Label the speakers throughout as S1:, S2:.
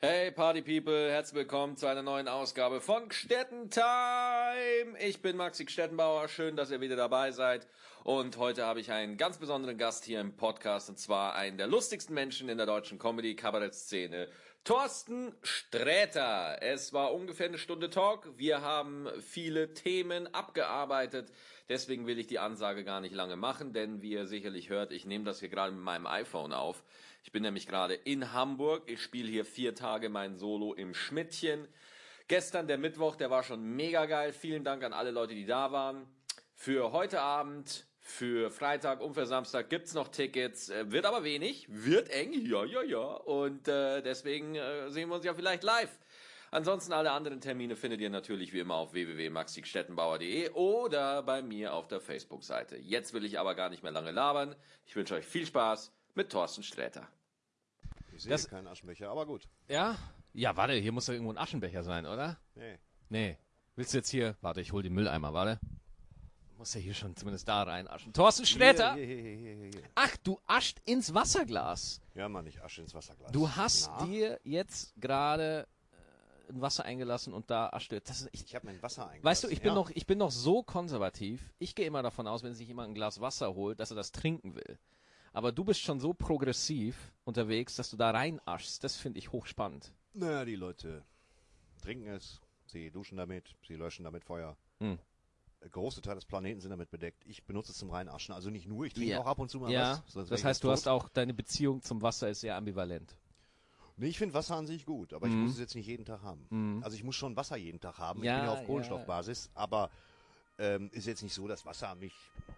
S1: Hey Party People, herzlich willkommen zu einer neuen Ausgabe von Gstetten Time. Ich bin Maxi Gstettenbauer, schön, dass ihr wieder dabei seid. Und heute habe ich einen ganz besonderen Gast hier im Podcast, und zwar einen der lustigsten Menschen in der deutschen Comedy-Kabarett-Szene, Thorsten Sträter. Es war ungefähr eine Stunde Talk. Wir haben viele Themen abgearbeitet. Deswegen will ich die Ansage gar nicht lange machen, denn wie ihr sicherlich hört, ich nehme das hier gerade mit meinem iPhone auf. Ich bin nämlich gerade in Hamburg. Ich spiele hier 4 Tage mein Solo im Schmidtchen. Gestern, der Mittwoch, der war schon mega geil. Vielen Dank an alle Leute, die da waren. Für heute Abend, für Freitag und für Samstag gibt's noch Tickets. Wird aber wenig, wird eng, ja. Und deswegen sehen wir uns ja vielleicht live. Ansonsten alle anderen Termine findet ihr natürlich wie immer auf www.maxigstetenbauer.de oder bei mir auf der Facebook-Seite. Jetzt will ich aber gar nicht mehr lange labern. Ich wünsche euch viel Spaß mit Thorsten Sträter.
S2: Ich sehe keinen Aschenbecher, aber gut.
S3: Ja? Ja, warte, hier muss doch irgendwo ein Aschenbecher sein, oder? Nee. Willst du jetzt hier... Warte, ich hol den Mülleimer, warte. Muss ja hier schon zumindest da rein aschen. Thorsten Sträter!
S2: Hier.
S3: Ach, du ascht ins Wasserglas.
S2: Ja, Mann, ich asche ins Wasserglas.
S3: Du hast dir jetzt gerade ein Wasser eingelassen und da ascht du.
S2: Ich habe mein Wasser eingelassen.
S3: Weißt du, ich bin noch so konservativ. Ich gehe immer davon aus, wenn sich jemand ein Glas Wasser holt, dass er das trinken will. Aber du bist schon so progressiv unterwegs, dass du da rein aschst. Das finde ich hochspannend.
S2: Naja, die Leute trinken es, sie duschen damit, sie löschen damit Feuer. Große Teile des Planeten sind damit bedeckt. Ich benutze es zum Reinaschen. Also nicht nur, ich trinke auch ab und zu mal was. Sonst
S3: das heißt, du hast auch, deine Beziehung zum Wasser ist sehr ambivalent.
S2: Nee, ich finde Wasser an sich gut, aber ich muss es jetzt nicht jeden Tag haben. Also ich muss schon Wasser jeden Tag haben. Ich bin ja auf Kohlenstoffbasis, aber ist jetzt nicht so, dass Wasser mich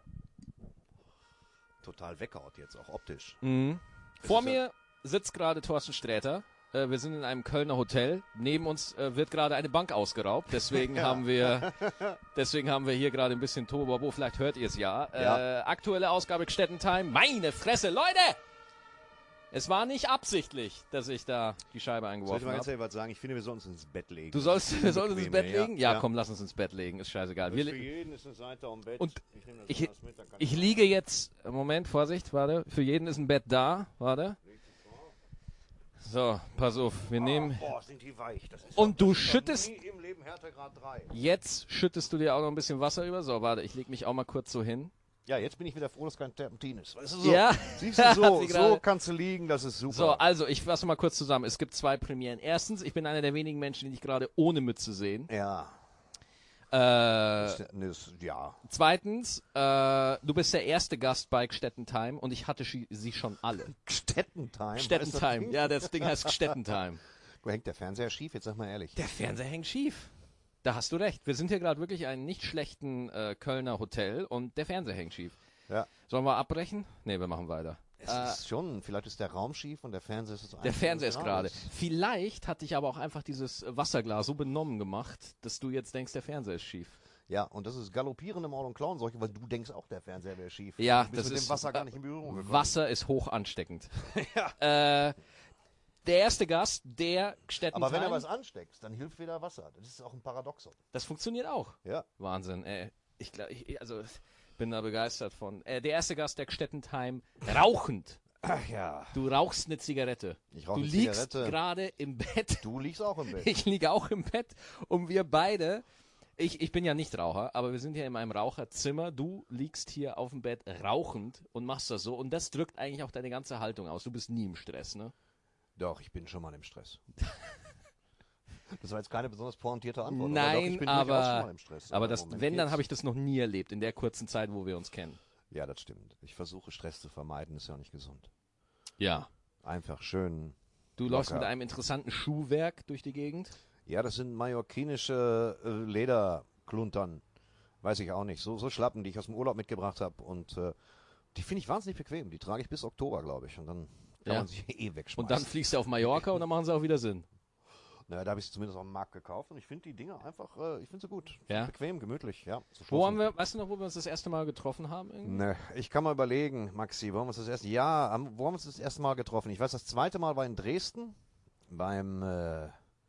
S2: total weghaut jetzt, auch optisch.
S3: Vor mir sitzt gerade Thorsten Sträter. Wir sind in einem Kölner Hotel. Neben uns wird gerade eine Bank ausgeraubt. Deswegen haben wir hier gerade ein bisschen Tohuwabohu. Vielleicht hört ihr es ja. Aktuelle Ausgabe Gstetten Time. Meine Fresse, Leute! Es war nicht absichtlich, dass ich da die Scheibe eingeworfen habe.
S2: Soll ich mal was sagen? Ich finde, wir sollten uns ins Bett legen.
S3: Wir sollten uns ins Bett legen? Ja, komm, lass uns ins Bett legen. Ist scheißegal.
S2: Für jeden ist eine Seite am Bett.
S3: Und
S2: ich
S3: ich liege jetzt... Moment, Vorsicht, warte. Für jeden ist ein Bett da. Warte. So, pass auf. Wir nehmen...
S2: Boah, sind die weich. Das ist
S3: und du schüttest...
S2: nie im Leben Härtegrad 3.
S3: Jetzt schüttest du dir auch noch ein bisschen Wasser über. So, warte, ich leg mich auch mal kurz so hin.
S2: Ja, jetzt bin ich wieder froh, dass kein Terpentin ist. Weißt du, so.
S3: Ja.
S2: Siehst du, so kannst du liegen, das ist super.
S3: So, also, ich fasse mal kurz zusammen. Es gibt 2 Premieren. Erstens, ich bin einer der wenigen Menschen, die dich gerade ohne Mütze sehen.
S2: Ja.
S3: Zweitens, du bist der erste Gast bei Gstetten Time und ich hatte sie schon alle.
S2: Gstetten Time?
S3: Gstetten Time, ja, das Ding heißt Gstetten Time.
S2: Wo hängt der Fernseher schief? Jetzt sag mal ehrlich.
S3: Der Fernseher hängt schief. Da hast du recht. Wir sind hier gerade wirklich in einem nicht schlechten Kölner Hotel und der Fernseher hängt schief.
S2: Ja.
S3: Sollen wir abbrechen? Nee, wir machen weiter.
S2: Es ist schon, vielleicht ist der Raum schief und der Fernseher ist
S3: der Fernseher ist gerade. Vielleicht hat dich aber auch einfach dieses Wasserglas so benommen gemacht, dass du jetzt denkst, der Fernseher ist schief.
S2: Ja, und das ist galoppierende Mord- und Klauenseuche, weil du denkst auch, der Fernseher wäre schief.
S3: Ja,
S2: du bist
S3: das
S2: mit
S3: ist
S2: dem Wasser gar nicht in Berührung gekommen.
S3: Wasser ist hoch ansteckend.
S2: Ja.
S3: Der erste Gast, der Gstetten
S2: Aber wenn
S3: Time,
S2: du was ansteckst, dann hilft wieder Wasser. Das ist auch ein Paradoxon.
S3: das funktioniert auch.
S2: Ja.
S3: Wahnsinn. Ich bin da begeistert von. Der erste Gast, der Gstetten Time, rauchend.
S2: Ach ja.
S3: Du rauchst eine Zigarette.
S2: Ich rauche
S3: Du
S2: eine
S3: liegst
S2: Zigarette.
S3: gerade im Bett.
S2: Du liegst auch im Bett.
S3: Ich liege auch im Bett und wir beide, ich bin ja nicht Raucher, aber wir sind hier in meinem Raucherzimmer. Du liegst hier auf dem Bett rauchend und machst das so und das drückt eigentlich auch deine ganze Haltung aus. Du bist nie im Stress, ne?
S2: Doch, ich bin schon mal im Stress. Das war jetzt keine besonders pointierte Antwort.
S3: Nein,
S2: aber doch, ich bin durchaus schon mal im Stress.
S3: aber
S2: im Moment
S3: wenn, dann
S2: geht's.
S3: habe ich das noch nie erlebt, in der kurzen Zeit, wo wir uns kennen.
S2: Ja, das stimmt. Ich versuche Stress zu vermeiden, ist ja auch nicht gesund.
S3: Ja.
S2: Einfach schön.
S3: Du läufst mit einem interessanten Schuhwerk durch die Gegend?
S2: Ja, das sind mallorquinische Lederkluntern. Weiß ich auch nicht. So Schlappen, die ich aus dem Urlaub mitgebracht habe. Und die finde ich wahnsinnig bequem. Die trage ich bis Oktober, glaube ich. Und dann kann man sich wegschmeißen.
S3: Und dann fliegst du auf Mallorca und dann machen sie auch wieder Sinn.
S2: Naja, da habe ich sie zumindest auf dem Markt gekauft. Und ich finde die Dinger einfach, ich finde sie gut.
S3: Ja?
S2: Bequem, gemütlich. Ja,
S3: weißt du noch, wo wir uns das erste Mal getroffen haben?
S2: Ne, ich kann mal überlegen, Maxi, wo haben wir uns das erste Mal getroffen? Ich weiß, das zweite Mal war in Dresden beim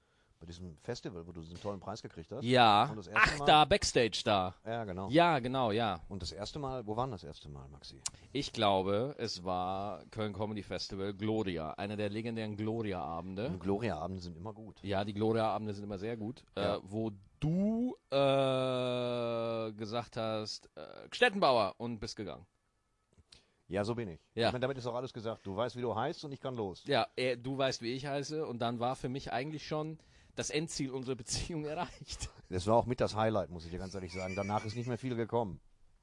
S2: Bei diesem Festival, wo du diesen tollen Preis gekriegt hast.
S3: Ja.
S2: Und das erste Mal,
S3: da, Backstage da.
S2: Ja, genau.
S3: Ja, genau, ja.
S2: Und das erste Mal, wo war das erste Mal, Maxi?
S3: Ich glaube, es war Köln Comedy Festival, Gloria. Einer der legendären Gloria-Abende.
S2: Und Gloria-Abende sind immer gut.
S3: Ja, die Gloria-Abende sind immer sehr gut.
S2: Ja.
S3: Wo du gesagt hast, Stettenbauer und bist gegangen.
S2: Ja, so bin ich.
S3: Ja.
S2: Ich meine, damit ist auch alles gesagt. Du weißt, wie du heißt und ich kann los.
S3: Ja, du weißt, wie ich heiße. Und dann war für mich eigentlich schon das Endziel unserer Beziehung erreicht.
S2: Das war auch mit das Highlight, muss ich dir ganz ehrlich sagen. Danach ist nicht mehr viel gekommen.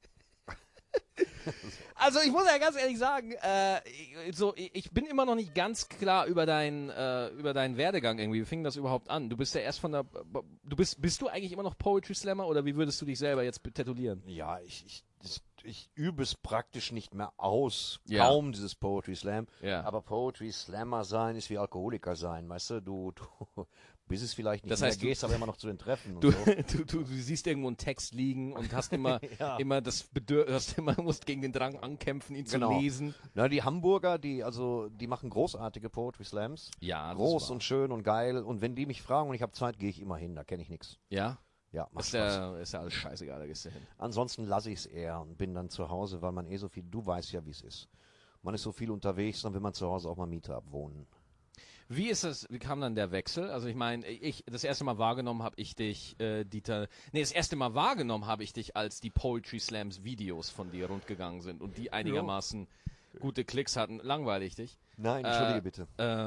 S3: Also ich muss ja ganz ehrlich sagen, ich bin immer noch nicht ganz klar über deinen Werdegang irgendwie. Wie fing das überhaupt an? Du bist ja erst bist du eigentlich immer noch Poetry Slammer oder wie würdest du dich selber jetzt titulieren?
S2: Ja, ich übe es praktisch nicht mehr aus.
S3: Ja.
S2: Kaum dieses Poetry Slam.
S3: Ja.
S2: Aber Poetry Slammer sein ist wie Alkoholiker sein. Weißt du, du bist es vielleicht nicht
S3: Das
S2: mehr,
S3: heißt,
S2: gehst aber immer noch zu den Treffen. Und
S3: Du,
S2: so.
S3: du siehst irgendwo einen Text liegen und hast immer,
S2: Ja.
S3: immer das Bedürfnis, musst gegen den Drang ankämpfen, ihn
S2: Genau.
S3: zu lesen.
S2: Na, die Hamburger, die machen großartige Poetry Slams.
S3: Ja, das
S2: Groß
S3: ist wahr.
S2: und schön und geil. Und wenn die mich fragen und ich habe Zeit, gehe ich immer hin. Da kenne ich nichts.
S3: Ja?
S2: Ja, macht
S3: Ist
S2: Spaß.
S3: ja alles scheißegal, da gehst du hin.
S2: Ansonsten lasse ich es eher und bin dann zu Hause, weil man so viel, du weißt ja, wie es ist. Man ist so viel unterwegs, dann will man zu Hause auch mal Miete abwohnen.
S3: Wie kam dann der Wechsel? Also ich meine, das erste Mal wahrgenommen habe ich dich, das erste Mal wahrgenommen habe ich dich, als die Poetry Slams Videos von dir rundgegangen sind und die einigermaßen gute Klicks hatten. Langweilig dich.
S2: Nein, entschuldige bitte.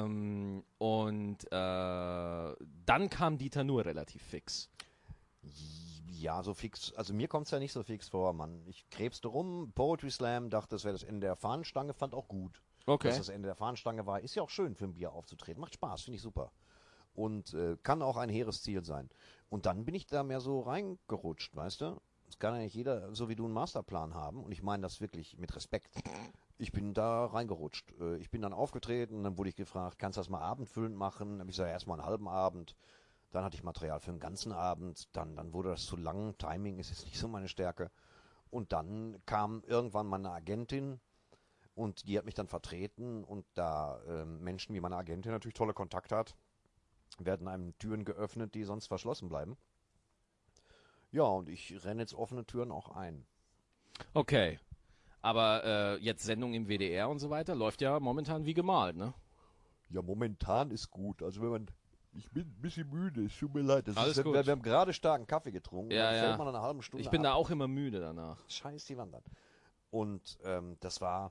S3: Dann kam Dieter Nuhr relativ fix.
S2: Ja, so fix, also mir kommt es ja nicht so fix vor, Mann. Ich krebste rum, Poetry Slam, dachte, das wäre das Ende der Fahnenstange, fand auch gut.
S3: Okay.
S2: Dass das Ende der Fahnenstange war, ist ja auch schön für ein Bier aufzutreten. Macht Spaß, finde ich super. Und kann auch ein hehres Ziel sein. Und dann bin ich da mehr so reingerutscht, weißt du? Es kann ja nicht jeder, so wie du, einen Masterplan haben. Und ich meine das wirklich mit Respekt. Ich bin da reingerutscht. Ich bin dann aufgetreten, dann wurde ich gefragt, kannst du das mal abendfüllend machen? Dann habe ich gesagt, erstmal einen halben Abend. Dann hatte ich Material für einen ganzen Abend. Dann wurde das zu lang. Timing ist jetzt nicht so meine Stärke. Und dann kam irgendwann meine Agentin und die hat mich dann vertreten. Und da Menschen wie meine Agentin natürlich tolle Kontakte hat, werden einem Türen geöffnet, die sonst verschlossen bleiben. Ja, und ich renne jetzt offene Türen auch ein.
S3: Okay. Aber jetzt Sendung im WDR und so weiter läuft ja momentan wie gemalt, ne?
S2: Ja, momentan ist gut. Also wenn man... Ich bin ein bisschen müde, es tut mir leid.
S3: Alles gut.
S2: Wir haben gerade starken Kaffee getrunken.
S3: Ja,
S2: dann
S3: ja.
S2: fällt man nach einer halben Stunde
S3: Ich bin
S2: ab.
S3: da auch immer müde danach.
S2: Scheiß die Wand an. Und das war...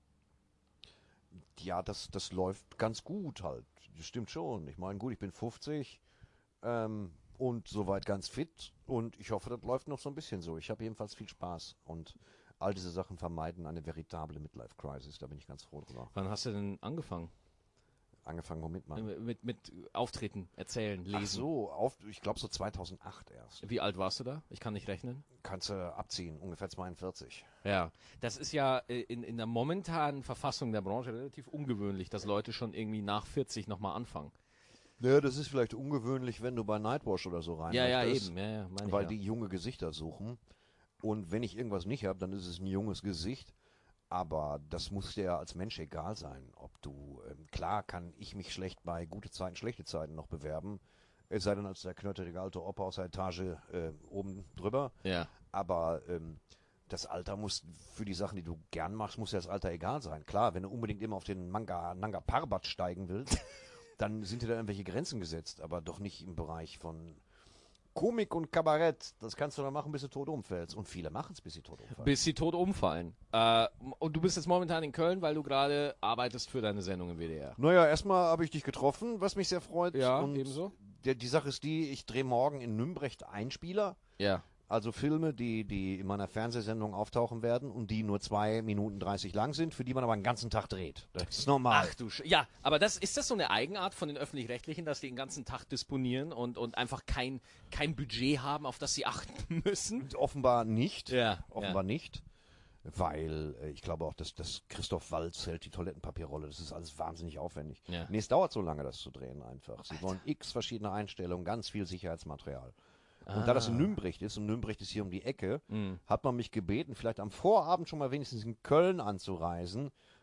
S2: Ja, das läuft ganz gut halt. Das stimmt schon. Ich meine, gut, ich bin 50 und soweit ganz fit. Und ich hoffe, das läuft noch so ein bisschen so. Ich habe jedenfalls viel Spaß. Und all diese Sachen vermeiden eine veritable Midlife-Crisis. Da bin ich ganz froh drüber.
S3: Wann hast du denn angefangen?
S2: Angefangen, womit man...
S3: Mit Auftreten, Erzählen, Lesen.
S2: Ach so, ich glaube so 2008 erst.
S3: Wie alt warst du da? Ich kann nicht rechnen.
S2: Kannst du abziehen, ungefähr 42.
S3: Ja, das ist ja in der momentanen Verfassung der Branche relativ ungewöhnlich, dass Leute schon irgendwie nach 40 nochmal anfangen.
S2: Ja, das ist vielleicht ungewöhnlich, wenn du bei Nightwash oder so rein
S3: Ja,
S2: möchtest,
S3: eben. Ja, meine
S2: weil
S3: ich,
S2: die junge Gesichter suchen. Und wenn ich irgendwas nicht habe, dann ist es ein junges Gesicht. Aber das muss dir ja als Mensch egal sein, ob du, klar kann ich mich schlecht bei gute Zeiten, schlechte Zeiten noch bewerben, es sei denn als der knötterige alte Opa aus der Etage oben drüber.
S3: Ja.
S2: Aber das Alter muss, für die Sachen, die du gern machst, muss ja das Alter egal sein. Klar, wenn du unbedingt immer auf den Nanga Parbat steigen willst, dann sind dir da irgendwelche Grenzen gesetzt, aber doch nicht im Bereich von Komik und Kabarett. Das kannst du dann machen, bis du tot umfällst. Und viele machen es, bis sie tot umfallen.
S3: Bis sie tot umfallen. Und du bist jetzt momentan in Köln, weil du gerade arbeitest für deine Sendung im WDR.
S2: Naja, erstmal habe ich dich getroffen, was mich sehr freut.
S3: Ja,
S2: und
S3: ebenso.
S2: Die Sache ist die, ich drehe morgen in Nümbrecht Einspieler.
S3: Ja.
S2: Also Filme, die in meiner Fernsehsendung auftauchen werden und die nur 2 Minuten 30 lang sind, für die man aber einen ganzen Tag dreht. Das ist normal.
S3: Ach du ja, aber ist das so eine Eigenart von den Öffentlich-Rechtlichen, dass die den ganzen Tag disponieren und einfach kein Budget haben, auf das sie achten müssen?
S2: Offenbar nicht.
S3: Ja.
S2: Offenbar nicht. Weil ich glaube auch, dass Christoph Waltz hält die Toilettenpapierrolle. Das ist alles wahnsinnig aufwendig.
S3: Ja.
S2: Nee, es dauert so lange, das zu drehen einfach. Sie wollen x verschiedene Einstellungen, ganz viel Sicherheitsmaterial. Und da das in Nümbrecht ist, und Nümbrecht ist hier um die Ecke, hat man mich gebeten, vielleicht am Vorabend schon mal wenigstens in Köln anzureisen,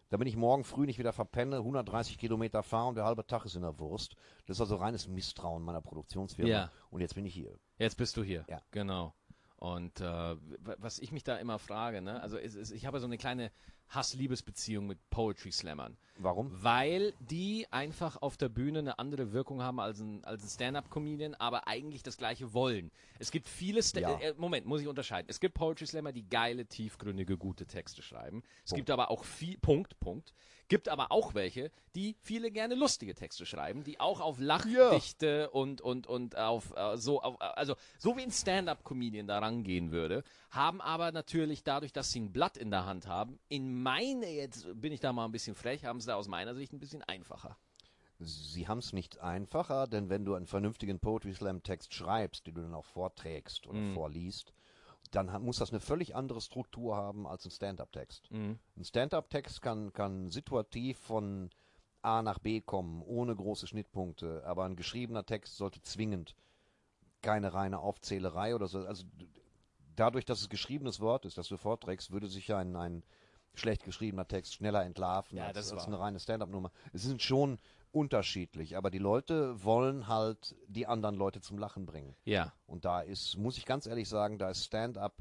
S2: Da bin ich morgen früh nicht wieder verpenne, 130 Kilometer fahre und der halbe Tag ist in der Wurst. Das ist also reines Misstrauen meiner Produktionsfirma.
S3: Ja.
S2: Und jetzt bin ich hier.
S3: Jetzt bist du hier.
S2: Ja.
S3: Genau. Und was ich mich da immer frage, ne, also ich habe so eine kleine Hass-Liebes-Beziehung mit Poetry Slammern.
S2: Warum?
S3: Weil die einfach auf der Bühne eine andere Wirkung haben als ein Stand-Up-Comedian, aber eigentlich das Gleiche wollen. Es gibt viele, Moment, muss ich unterscheiden. Es gibt Poetry Slammer, die geile, tiefgründige, gute Texte schreiben. Es gibt aber auch gibt aber auch welche, die viele gerne lustige Texte schreiben, die auch auf Lachdichte und auf also so wie ein Stand-Up-Comedian da rangehen würde, haben aber natürlich dadurch, dass sie ein Blatt in der Hand haben, jetzt bin ich da mal ein bisschen frech, haben sie da aus meiner Sicht ein bisschen einfacher.
S2: Sie haben es nicht einfacher, denn wenn du einen vernünftigen Poetry Slam Text schreibst, den du dann auch vorträgst oder vorliest, dann muss das eine völlig andere Struktur haben als ein Stand-Up-Text. Ein Stand-Up-Text kann situativ von A nach B kommen, ohne große Schnittpunkte, aber ein geschriebener Text sollte zwingend keine reine Aufzählerei oder so. Also dadurch, dass es geschriebenes Wort ist, das du vorträgst, würde sich ein schlecht geschriebener Text schneller entlarven als eine reine Stand-Up-Nummer. Es sind schon unterschiedlich, aber die Leute wollen halt die anderen Leute zum Lachen bringen.
S3: Ja.
S2: Und muss ich ganz ehrlich sagen, da ist Stand-Up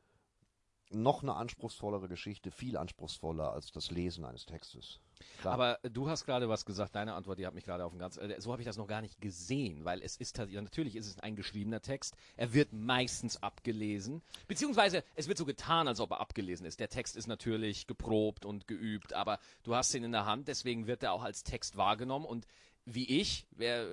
S2: noch eine anspruchsvollere Geschichte, viel anspruchsvoller als das Lesen eines Textes. Klar.
S3: Aber du hast gerade was gesagt, deine Antwort, die hat mich gerade auf so habe ich das noch gar nicht gesehen, weil natürlich ist es ein geschriebener Text, er wird meistens abgelesen, beziehungsweise es wird so getan, als ob er abgelesen ist. Der Text ist natürlich geprobt und geübt, aber du hast ihn in der Hand, deswegen wird er auch als Text wahrgenommen und ich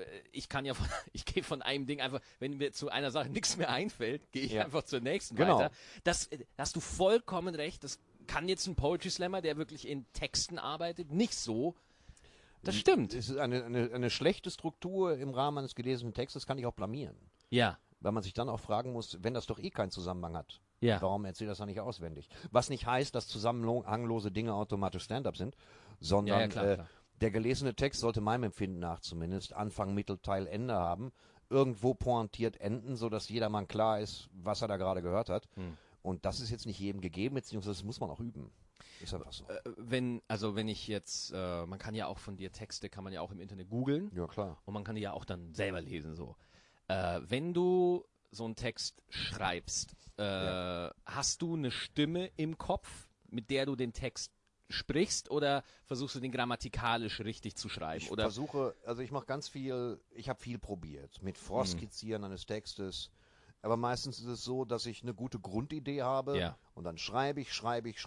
S3: gehe von einem Ding einfach, wenn mir zu einer Sache nichts mehr einfällt, gehe ich einfach zur nächsten weiter. Da hast du vollkommen recht, das kann jetzt ein Poetry Slammer, der wirklich in Texten arbeitet, nicht so. Das stimmt.
S2: Es ist eine schlechte Struktur im Rahmen eines gelesenen Textes, kann ich auch blamieren.
S3: Ja.
S2: Weil man sich dann auch fragen muss, wenn das doch eh keinen Zusammenhang hat,
S3: warum
S2: erzählt das dann nicht auswendig? Was nicht heißt, dass zusammenhanglose Dinge automatisch Stand-up sind, sondern
S3: klar.
S2: Der gelesene Text sollte meinem Empfinden nach zumindest Anfang, Mittelteil, Ende haben, irgendwo pointiert enden, sodass jedermann klar ist, was er da gerade gehört hat. Und das ist jetzt nicht jedem gegeben, beziehungsweise das muss man auch üben. Ist einfach so.
S3: Wenn ich jetzt, man kann ja auch von dir Texte, kann man ja auch im Internet googeln.
S2: Ja, klar.
S3: Und man kann die ja auch dann selber lesen, so. Wenn du so einen Text schreibst, hast du eine Stimme im Kopf, mit der du den Text sprichst, oder versuchst du den grammatikalisch richtig zu schreiben?
S2: Ich mache ganz viel, ich habe viel probiert mit Vorskizzieren eines Textes, aber meistens ist es so, dass ich eine gute Grundidee habe und dann schreibe ich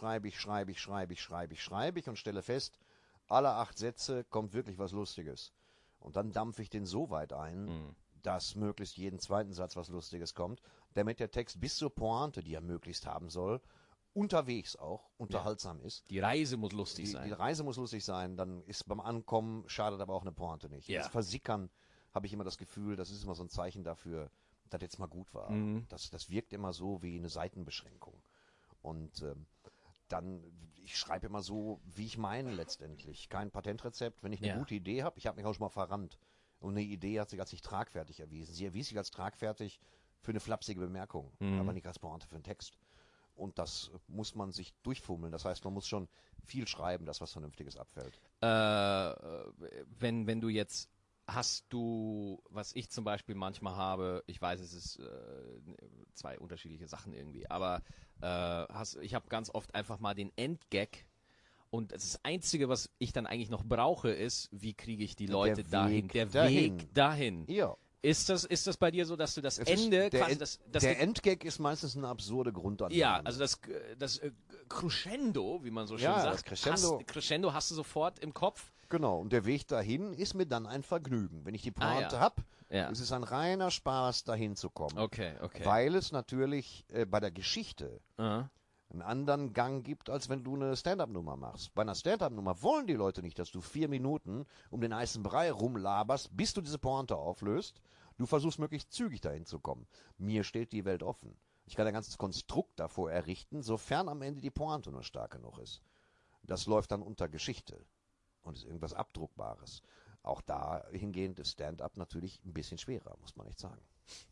S2: und stelle fest, alle 8 Sätze kommt wirklich was Lustiges. Und dann dampfe ich den so weit ein, dass möglichst jeden zweiten Satz was Lustiges kommt, damit der Text bis zur Pointe, die er möglichst haben soll, unterwegs auch unterhaltsam ist.
S3: Die Reise muss lustig sein.
S2: Die Reise muss lustig sein, dann ist beim Ankommen, schadet aber auch eine Pointe nicht.
S3: Ja.
S2: Das Versickern habe ich immer das Gefühl, das ist immer so ein Zeichen dafür, dass jetzt mal gut war. Das wirkt immer so wie eine Seitenbeschränkung. Und ich schreibe immer so, wie ich meine letztendlich. Kein Patentrezept. Wenn ich eine gute Idee habe, ich habe mich auch schon mal verrannt. Und eine Idee hat sich als nicht tragfertig erwiesen. Sie erwies sich als tragfertig für eine flapsige Bemerkung, aber nicht als Pointe für einen Text. Und das muss man sich durchfummeln. Das heißt, man muss schon viel schreiben, dass was Vernünftiges abfällt.
S3: Wenn du jetzt, hast du, was ich zum Beispiel manchmal habe, ich weiß, es ist 2 unterschiedliche Sachen irgendwie, aber ich habe ganz oft einfach mal den Endgag. Und das Einzige, was ich dann eigentlich noch brauche, ist, wie kriege ich die Leute dahin? Der Weg dahin.
S2: Ja.
S3: Ist das bei dir so, dass du das Ende quasi
S2: der Endgag ist meistens eine absurde Grundannahme.
S3: Ja, also das Crescendo, wie man so schön sagt.
S2: Das
S3: Crescendo hast du sofort im Kopf.
S2: Genau, und der Weg dahin ist mir dann ein Vergnügen. Wenn ich die Pointe habe, ist es ein reiner Spaß, dahin zu kommen.
S3: Okay.
S2: Weil es natürlich bei der Geschichte einen anderen Gang gibt, als wenn du eine Stand-Up-Nummer machst. Bei einer Stand-Up-Nummer wollen die Leute nicht, dass du 4 Minuten um den heißen Brei rumlaberst, bis du diese Pointe auflöst. Du versuchst möglichst zügig dahin zu kommen. Mir steht die Welt offen. Ich kann ein ganzes Konstrukt davor errichten, sofern am Ende die Pointe nur stark genug ist. Das läuft dann unter Geschichte und ist irgendwas Abdruckbares. Auch dahingehend ist Stand-Up natürlich ein bisschen schwerer, muss man echt sagen.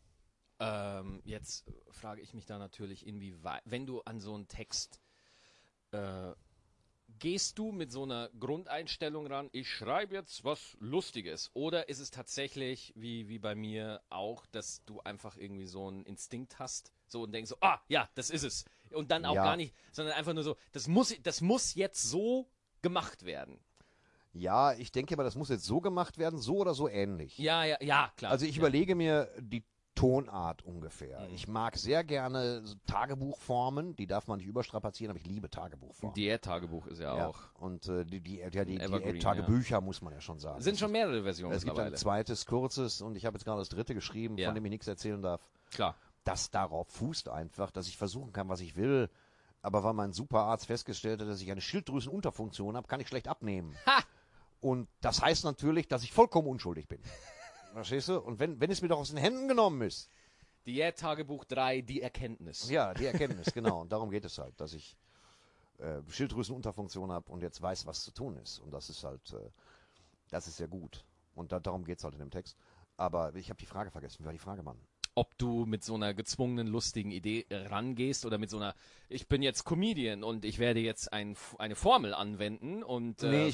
S3: Jetzt frage ich mich da natürlich, inwieweit, wenn du an so einen Text Gehst du mit so einer Grundeinstellung ran, ich schreibe jetzt was Lustiges? Oder ist es tatsächlich, wie bei mir auch, dass du einfach irgendwie so einen Instinkt hast, so und denkst so, ja, das ist es. Und dann auch gar nicht, sondern einfach nur so, das muss jetzt so gemacht werden.
S2: Ja, ich denke aber, das muss jetzt so gemacht werden, so oder so ähnlich.
S3: Ja, klar.
S2: Also ich überlege mir die Tonart ungefähr. Ich mag sehr gerne so Tagebuchformen, die darf man nicht überstrapazieren, aber ich liebe Tagebuchformen.
S3: Diät-Tagebuch ist ja auch.
S2: Und die Diät-Tagebücher muss man ja schon sagen.
S3: Sind schon mehrere Versionen
S2: Es gibt ein zweites, kurzes und ich habe jetzt gerade das dritte geschrieben, von dem ich nichts erzählen darf.
S3: Klar.
S2: Das darauf fußt einfach, dass ich versuchen kann, was ich will. Aber weil mein Superarzt festgestellt hat, dass ich eine Schilddrüsenunterfunktion habe, kann ich schlecht abnehmen.
S3: Ha!
S2: Und das heißt natürlich, dass ich vollkommen unschuldig bin. Verstehst du? Und wenn es mir doch aus den Händen genommen ist.
S3: Diät-Tagebuch 3, die Erkenntnis.
S2: Ja, die Erkenntnis, genau. Und darum geht es halt, dass ich Schilddrüsenunterfunktion habe und jetzt weiß, was zu tun ist. Und das ist halt, das ist ja gut. Und darum geht es halt in dem Text. Aber ich habe die Frage vergessen. Wie war die Frage, Mann?
S3: Ob du mit so einer gezwungenen, lustigen Idee rangehst oder mit so einer, ich bin jetzt Comedian und ich werde jetzt eine Formel anwenden und
S2: ich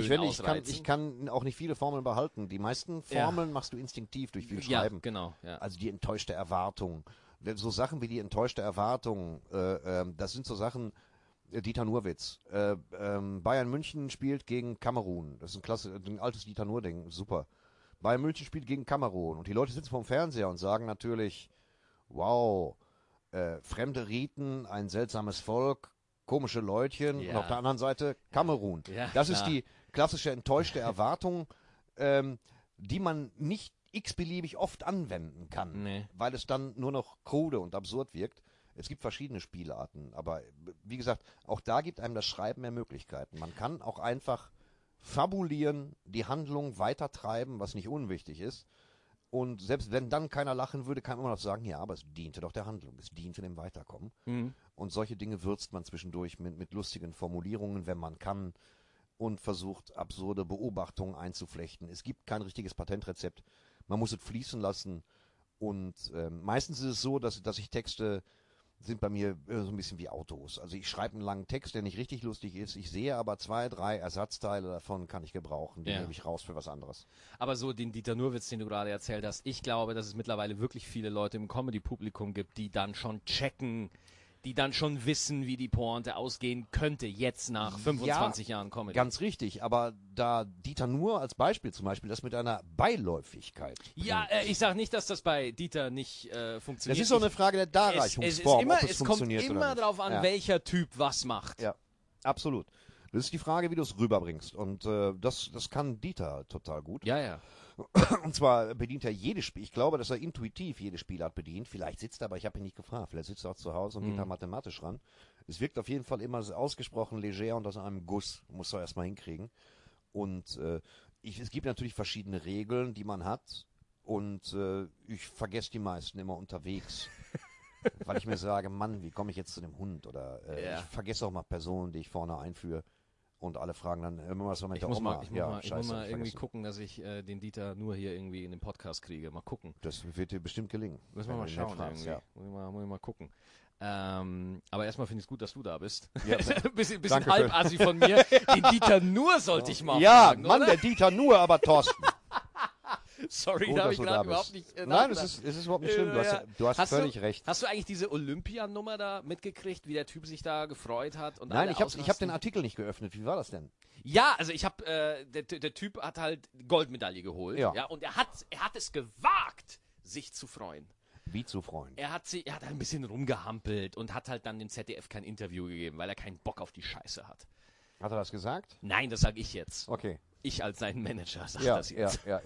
S2: kann auch nicht viele Formeln behalten. Die meisten Formeln machst du instinktiv durch viel Schreiben.
S3: Ja, genau. Ja.
S2: Also die enttäuschte Erwartung. So Sachen wie die enttäuschte Erwartung, das sind so Sachen, Dieter Nuhr-Witz. Bayern München spielt gegen Kamerun. Das ist ein altes Dieter Nuhr-Ding, super. Bayern München spielt gegen Kamerun und die Leute sitzen vorm Fernseher und sagen natürlich, wow, fremde Riten, ein seltsames Volk, komische Leutchen und auf der anderen Seite Kamerun.
S3: Ja,
S2: das ist die klassische enttäuschte Erwartung, die man nicht x-beliebig oft anwenden kann, weil es dann nur noch krude und absurd wirkt. Es gibt verschiedene Spielarten, aber wie gesagt, auch da gibt einem das Schreiben mehr Möglichkeiten. Man kann auch einfach fabulieren, die Handlung weitertreiben, was nicht unwichtig ist. Und selbst wenn dann keiner lachen würde, kann man immer noch sagen, ja, aber es diente doch der Handlung, es diente dem Weiterkommen. Und solche Dinge würzt man zwischendurch mit lustigen Formulierungen, wenn man kann, und versucht, absurde Beobachtungen einzuflechten. Es gibt kein richtiges Patentrezept. Man muss es fließen lassen. Und meistens ist es so, dass ich Texte sind bei mir so ein bisschen wie Autos. Also ich schreibe einen langen Text, der nicht richtig lustig ist. Ich sehe aber 2, 3 Ersatzteile davon kann ich gebrauchen. Die nehme ich raus für was anderes.
S3: Aber so den Dieter Nuhr-Witz, den du gerade erzählt hast, ich glaube, dass es mittlerweile wirklich viele Leute im Comedy-Publikum gibt, die dann schon checken, die dann schon wissen, wie die Pointe ausgehen könnte, jetzt nach 25 Jahren Comedy.
S2: Ganz richtig, aber da Dieter Nuhr als Beispiel zum Beispiel das mit einer Beiläufigkeit bringt.
S3: Ja, ich sage nicht, dass das bei Dieter nicht funktioniert.
S2: Das ist so eine Frage der Darreichungsform,
S3: es kommt immer darauf an, welcher Typ was macht.
S2: Ja, absolut. Das ist die Frage, wie du es rüberbringst. Und das kann Dieter total gut.
S3: Ja.
S2: Und zwar bedient er jedes Spiel. Ich glaube, dass er intuitiv jede Spielart bedient. Vielleicht sitzt er, aber ich habe ihn nicht gefragt. Vielleicht sitzt er auch zu Hause und geht da mathematisch ran. Es wirkt auf jeden Fall immer ausgesprochen leger und aus einem Guss. Muss er erstmal hinkriegen. Und es gibt natürlich verschiedene Regeln, die man hat. Und ich vergesse die meisten immer unterwegs. Weil ich mir sage, Mann, wie komme ich jetzt zu dem Hund? Oder ich vergesse auch mal Personen, die ich vorne einführe. Und alle fragen dann, was soll man
S3: Ich muss mal irgendwie gucken, dass ich den Dieter nur hier irgendwie in den Podcast kriege. Mal gucken.
S2: Das wird dir bestimmt gelingen.
S3: Müssen wir mal schauen irgendwie.
S2: Ja.
S3: Muss ich mal gucken. Aber erstmal finde ich es gut, dass du da bist.
S2: Ja,
S3: bisschen halbassi von mir. Den Dieter Nur sollte ich mal fragen,
S2: Mann,
S3: oder?
S2: der Dieter Nur, aber Thorsten.
S3: Sorry,
S2: Gut,
S3: da habe ich gerade überhaupt nicht
S2: Nein, es ist überhaupt nicht schlimm. Du hast völlig recht.
S3: Hast du eigentlich diese Olympianummer da mitgekriegt, wie der Typ sich da gefreut hat? Und
S2: Nein, ich hab den Artikel nicht geöffnet. Wie war das denn?
S3: Ja, also ich habe, der Typ hat halt Goldmedaille geholt. Ja. Und er hat es gewagt, sich zu freuen.
S2: Wie zu freuen?
S3: Er hat ein bisschen rumgehampelt und hat halt dann dem ZDF kein Interview gegeben, weil er keinen Bock auf die Scheiße hat.
S2: Hat er das gesagt?
S3: Nein, das sage ich jetzt.
S2: Okay.
S3: Ich als sein Manager sage das jetzt.
S2: Ja.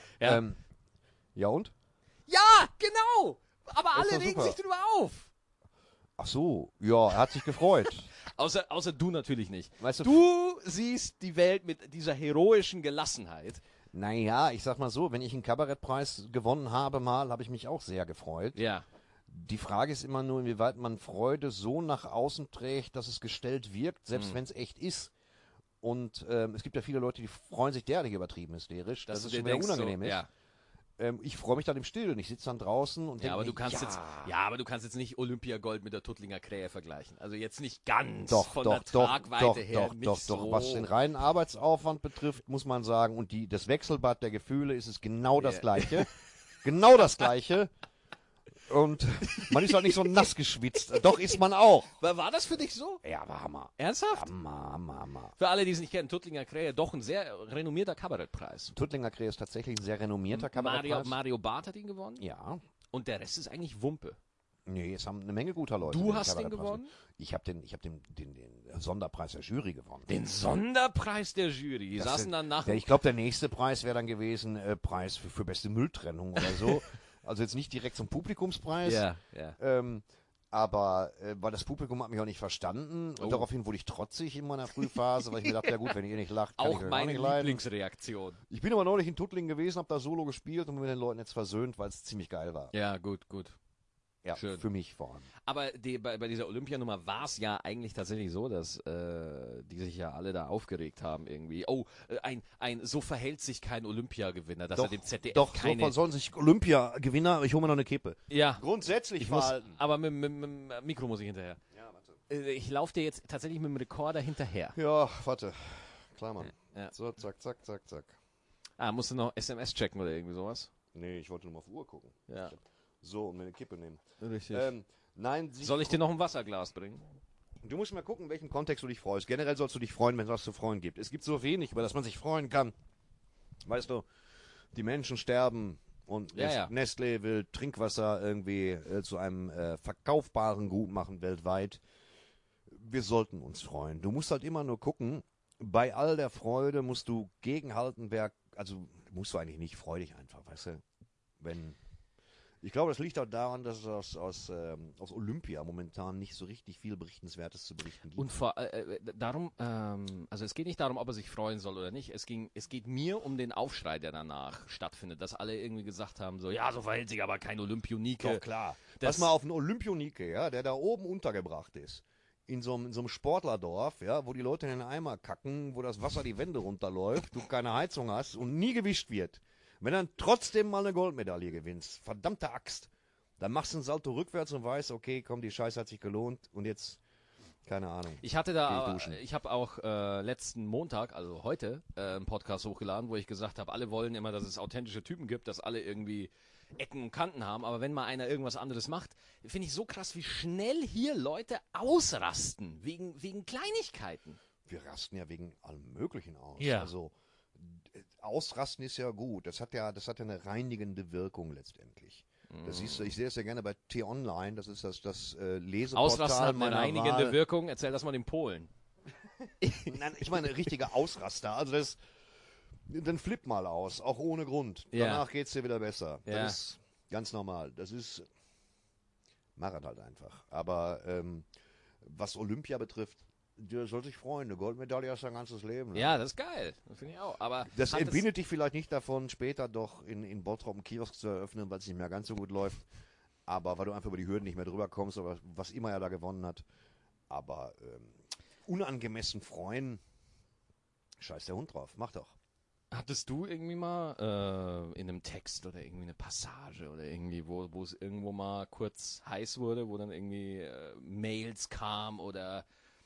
S2: Ja und?
S3: Ja, genau! Aber alle regen sich drüber auf.
S2: Ach so, ja, er hat sich gefreut.
S3: Außer du natürlich nicht.
S2: Weißt
S3: du siehst die Welt mit dieser heroischen Gelassenheit.
S2: Naja, ich sag mal so, wenn ich einen Kabarettpreis gewonnen habe habe ich mich auch sehr gefreut.
S3: Ja.
S2: Die Frage ist immer nur, inwieweit man Freude so nach außen trägt, dass es gestellt wirkt, selbst wenn es echt ist. Und es gibt ja viele Leute, die freuen sich derartig übertrieben hysterisch, dass es schon wieder unangenehm ist.
S3: Ja.
S2: ich freue mich dann im Stillen. Ich sitze dann draußen und denke,
S3: aber du kannst jetzt nicht Olympiagold mit der Tuttlinger Krähe vergleichen. Also jetzt nicht ganz von der Tragweite her.
S2: Doch. Was den reinen Arbeitsaufwand betrifft, muss man sagen, und das Wechselbad der Gefühle ist es genau das Gleiche. Genau das Gleiche. Und man ist halt nicht so nass geschwitzt. Doch, ist man auch.
S3: War das für dich so?
S2: Ja, war Hammer.
S3: Ernsthaft?
S2: Hammer.
S3: Für alle, die es nicht kennen, Tuttlinger Krähe, doch ein sehr renommierter Kabarettpreis.
S2: Tuttlinger Krähe ist tatsächlich ein sehr renommierter Kabarettpreis.
S3: Mario Barth hat ihn gewonnen.
S2: Ja.
S3: Und der Rest ist eigentlich Wumpe.
S2: Nee, es haben eine Menge guter Leute.
S3: Du hast den gewonnen?
S2: Ich habe den Sonderpreis der Jury gewonnen.
S3: Den Sonderpreis der Jury? Die saßen dann nach...
S2: Ich glaube, der nächste Preis wäre dann gewesen, Preis für beste Mülltrennung oder so. Also jetzt nicht direkt zum Publikumspreis.
S3: Ja.
S2: Aber weil das Publikum hat mich auch nicht verstanden. Und daraufhin wurde ich trotzig in meiner Frühphase, weil ich mir dachte, ja gut, wenn ihr nicht lacht, kann
S3: auch
S2: ich
S3: meine
S2: auch nicht leiden.
S3: Lieblingsreaktion.
S2: Ich bin aber neulich in Tuttlingen gewesen, habe da Solo gespielt und mit den Leuten jetzt versöhnt, weil es ziemlich geil war.
S3: Ja, gut.
S2: Ja,
S3: schön.
S2: Für mich vor allem.
S3: Aber bei dieser Olympianummer war es ja eigentlich tatsächlich so, dass die sich ja alle da aufgeregt haben irgendwie. Oh, so verhält sich kein Olympiagewinner, dass er dem ZDF
S2: so sollen sich Olympiagewinner, ich hole mir noch eine Kippe.
S3: Ja.
S2: Grundsätzlich verhalten.
S3: Aber mit dem Mikro muss ich hinterher.
S2: Ja, warte.
S3: Ich laufe dir jetzt tatsächlich mit dem Rekorder hinterher.
S2: Ja, warte. Klar, Mann.
S3: Ja.
S2: So, zack.
S3: Musst du noch SMS checken oder irgendwie sowas?
S2: Nee, ich wollte nur mal auf Uhr gucken.
S3: Ja.
S2: So, und mir eine Kippe nehmen.
S3: Richtig.
S2: Nein,
S3: soll ich dir noch ein Wasserglas bringen?
S2: Du musst mal gucken, in welchem Kontext du dich freust. Generell sollst du dich freuen, wenn es was zu freuen gibt. Es gibt so wenig, über das man sich freuen kann. Weißt du, die Menschen sterben und Nestlé will Trinkwasser irgendwie zu einem verkaufbaren Gut machen weltweit. Wir sollten uns freuen. Du musst halt immer nur gucken, bei all der Freude musst du gegenhalten, musst du eigentlich nicht, freu dich einfach, weißt du, ich glaube, das liegt auch daran, dass es aus Olympia momentan nicht so richtig viel Berichtenswertes zu berichten gibt.
S3: Und darum, also es geht nicht darum, ob er sich freuen soll oder nicht. Es geht mir um den Aufschrei, der danach stattfindet, dass alle irgendwie gesagt haben, so verhält sich aber kein Olympionike.
S2: Doch, klar. Pass mal auf einen Olympionike, ja, der da oben untergebracht ist. In so einem Sportlerdorf, ja, wo die Leute in den Eimer kacken, wo das Wasser die Wände runterläuft, du keine Heizung hast und nie gewischt wird. Wenn dann trotzdem mal eine Goldmedaille gewinnst, verdammte Axt, dann machst du einen Salto rückwärts und weißt, okay, komm, die Scheiße hat sich gelohnt und jetzt, keine Ahnung.
S3: Ich habe auch letzten Montag, also heute, einen Podcast hochgeladen, wo ich gesagt habe, alle wollen immer, dass es authentische Typen gibt, dass alle irgendwie Ecken und Kanten haben, aber wenn mal einer irgendwas anderes macht, finde ich so krass, wie schnell hier Leute ausrasten, wegen Kleinigkeiten.
S2: Wir rasten ja wegen allem Möglichen aus.
S3: Ja.
S2: Also, Ausrasten ist ja gut. Das hat ja eine reinigende Wirkung letztendlich. Das siehst du, ich sehe es ja gerne bei T-Online, das ist das Leseportal
S3: Ausrasten hat eine reinigende
S2: Wahl.
S3: Wirkung, erzähl das mal den Polen.
S2: Nein, ich meine richtige Ausraster. Also dann flipp mal aus, auch ohne Grund.
S3: Ja.
S2: Danach geht's dir wieder besser.
S3: Ja.
S2: Das ist ganz normal. Mach es halt einfach. Aber was Olympia betrifft, der soll sich freuen. Eine Goldmedaille hast du dein ganzes Leben. Ne?
S3: Ja, das ist geil. Das finde ich auch. Aber
S2: das entbindet dich vielleicht nicht davon, später doch in Bottrop einen Kiosk zu eröffnen, weil es nicht mehr ganz so gut läuft. Aber weil du einfach über die Hürden nicht mehr drüber kommst, oder was immer er da gewonnen hat. Aber unangemessen freuen, scheiß der Hund drauf. Mach doch.
S3: Hattest du irgendwie mal in einem Text oder irgendwie eine Passage oder irgendwie, wo es irgendwo mal kurz heiß wurde, wo dann irgendwie Mails kam oder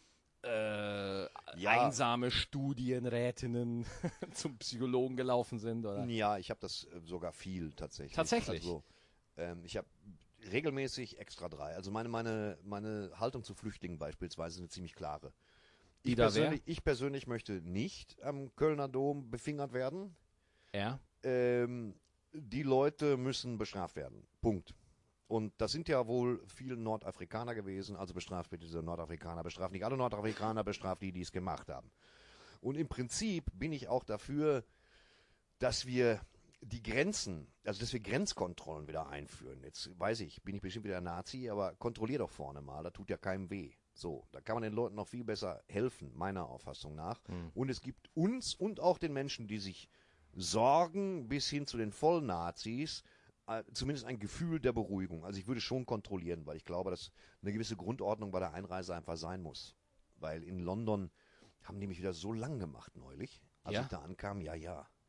S3: einsame Studienrätinnen zum Psychologen gelaufen sind? Oder?
S2: Ja, ich habe das sogar viel tatsächlich.
S3: Tatsächlich?
S2: Also, ich habe regelmäßig extra 3. Also meine Haltung zu Flüchtlingen beispielsweise ist eine ziemlich klare. Ich persönlich möchte nicht am Kölner Dom befingert werden.
S3: Ja.
S2: Die Leute müssen bestraft werden. Punkt. Und das sind ja wohl viele Nordafrikaner gewesen, also bestraft bitte diese Nordafrikaner, bestraft nicht alle Nordafrikaner, bestraft die, die es gemacht haben. Und im Prinzip bin ich auch dafür, dass wir die Grenzen, also dass wir Grenzkontrollen wieder einführen. Jetzt weiß ich, bin ich bestimmt wieder ein Nazi, aber kontrollier doch vorne mal, da tut ja keinem weh. So, da kann man den Leuten noch viel besser helfen, meiner Auffassung nach. Und es gibt uns und auch den Menschen, die sich sorgen, bis hin zu den Vollnazis, zumindest ein Gefühl der Beruhigung. Also ich würde schon kontrollieren, weil ich glaube, dass eine gewisse Grundordnung bei der Einreise einfach sein muss. Weil in London haben die mich wieder so lang gemacht neulich, als ich da ankam, ja.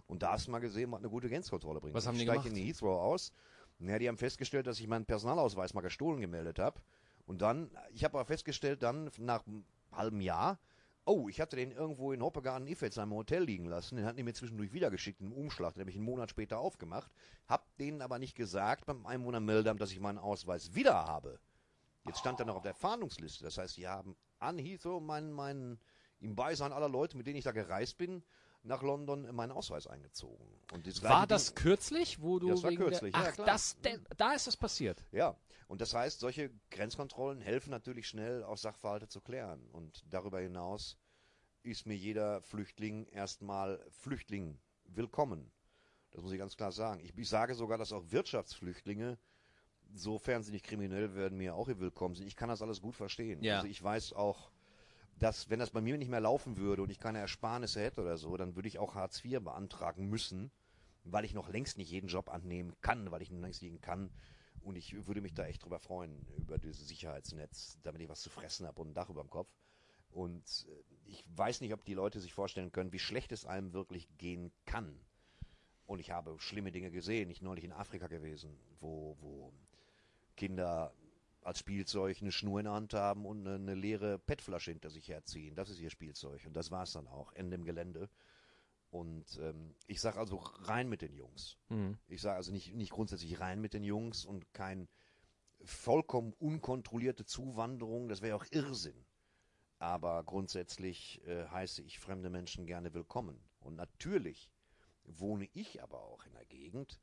S2: Und da hast du mal gesehen, was eine gute Grenzkontrolle bringt.
S3: Was haben die
S2: gemacht? Ich
S3: gemacht?
S2: steige in Heathrow aus. Die haben festgestellt, dass ich meinen Personalausweis mal gestohlen gemeldet habe. Und dann, ich habe aber festgestellt, dann nach einem halben Jahr, ich hatte den irgendwo in Hoppegarten-Ifeld in einem Hotel liegen lassen. Den hatten die mir zwischendurch wieder geschickt, in einem Umschlag. Den habe ich einen Monat später aufgemacht. Hab denen aber nicht gesagt beim Einwohnermeldeamt, dass ich meinen Ausweis wieder habe. Jetzt stand er noch auf der Fahndungsliste. Das heißt, die haben an Heathrow im Beisein aller Leute, mit denen ich da gereist bin, nach London meinen Ausweis eingezogen. Und das
S3: war das kürzlich, wo du
S2: das war kürzlich, ja, klar.
S3: Da ist das passiert.
S2: Ja, und das heißt, solche Grenzkontrollen helfen natürlich schnell, auch Sachverhalte zu klären. Und darüber hinaus ist mir jeder Flüchtling erstmal Flüchtling willkommen. Das muss ich ganz klar sagen. Ich sage sogar, dass auch Wirtschaftsflüchtlinge, sofern sie nicht kriminell werden, mir auch hier willkommen sind. Ich kann das alles gut verstehen.
S3: Ja.
S2: Also ich weiß auch, dass, wenn das bei mir nicht mehr laufen würde und ich keine Ersparnisse hätte oder so, dann würde ich auch Hartz IV beantragen müssen, weil ich noch längst nicht jeden Job annehmen kann, weil ich noch längst liegen kann. Und ich würde mich da echt drüber freuen, über dieses Sicherheitsnetz, damit ich was zu fressen habe und ein Dach über dem Kopf. Und ich weiß nicht, ob die Leute sich vorstellen können, wie schlecht es einem wirklich gehen kann. Und ich habe schlimme Dinge gesehen. Ich bin neulich in Afrika gewesen, wo Kinder als Spielzeug eine Schnur in der Hand haben und eine leere PET-Flasche hinter sich herziehen. Das ist ihr Spielzeug. Und das war es dann auch, Ende im Gelände. Und ich sage also rein mit den Jungs. Mhm. Ich sage also nicht grundsätzlich rein mit den Jungs und kein vollkommen unkontrollierte Zuwanderung. Das wäre auch Irrsinn. Aber grundsätzlich heiße ich fremde Menschen gerne willkommen. Und natürlich wohne ich aber auch in einer Gegend,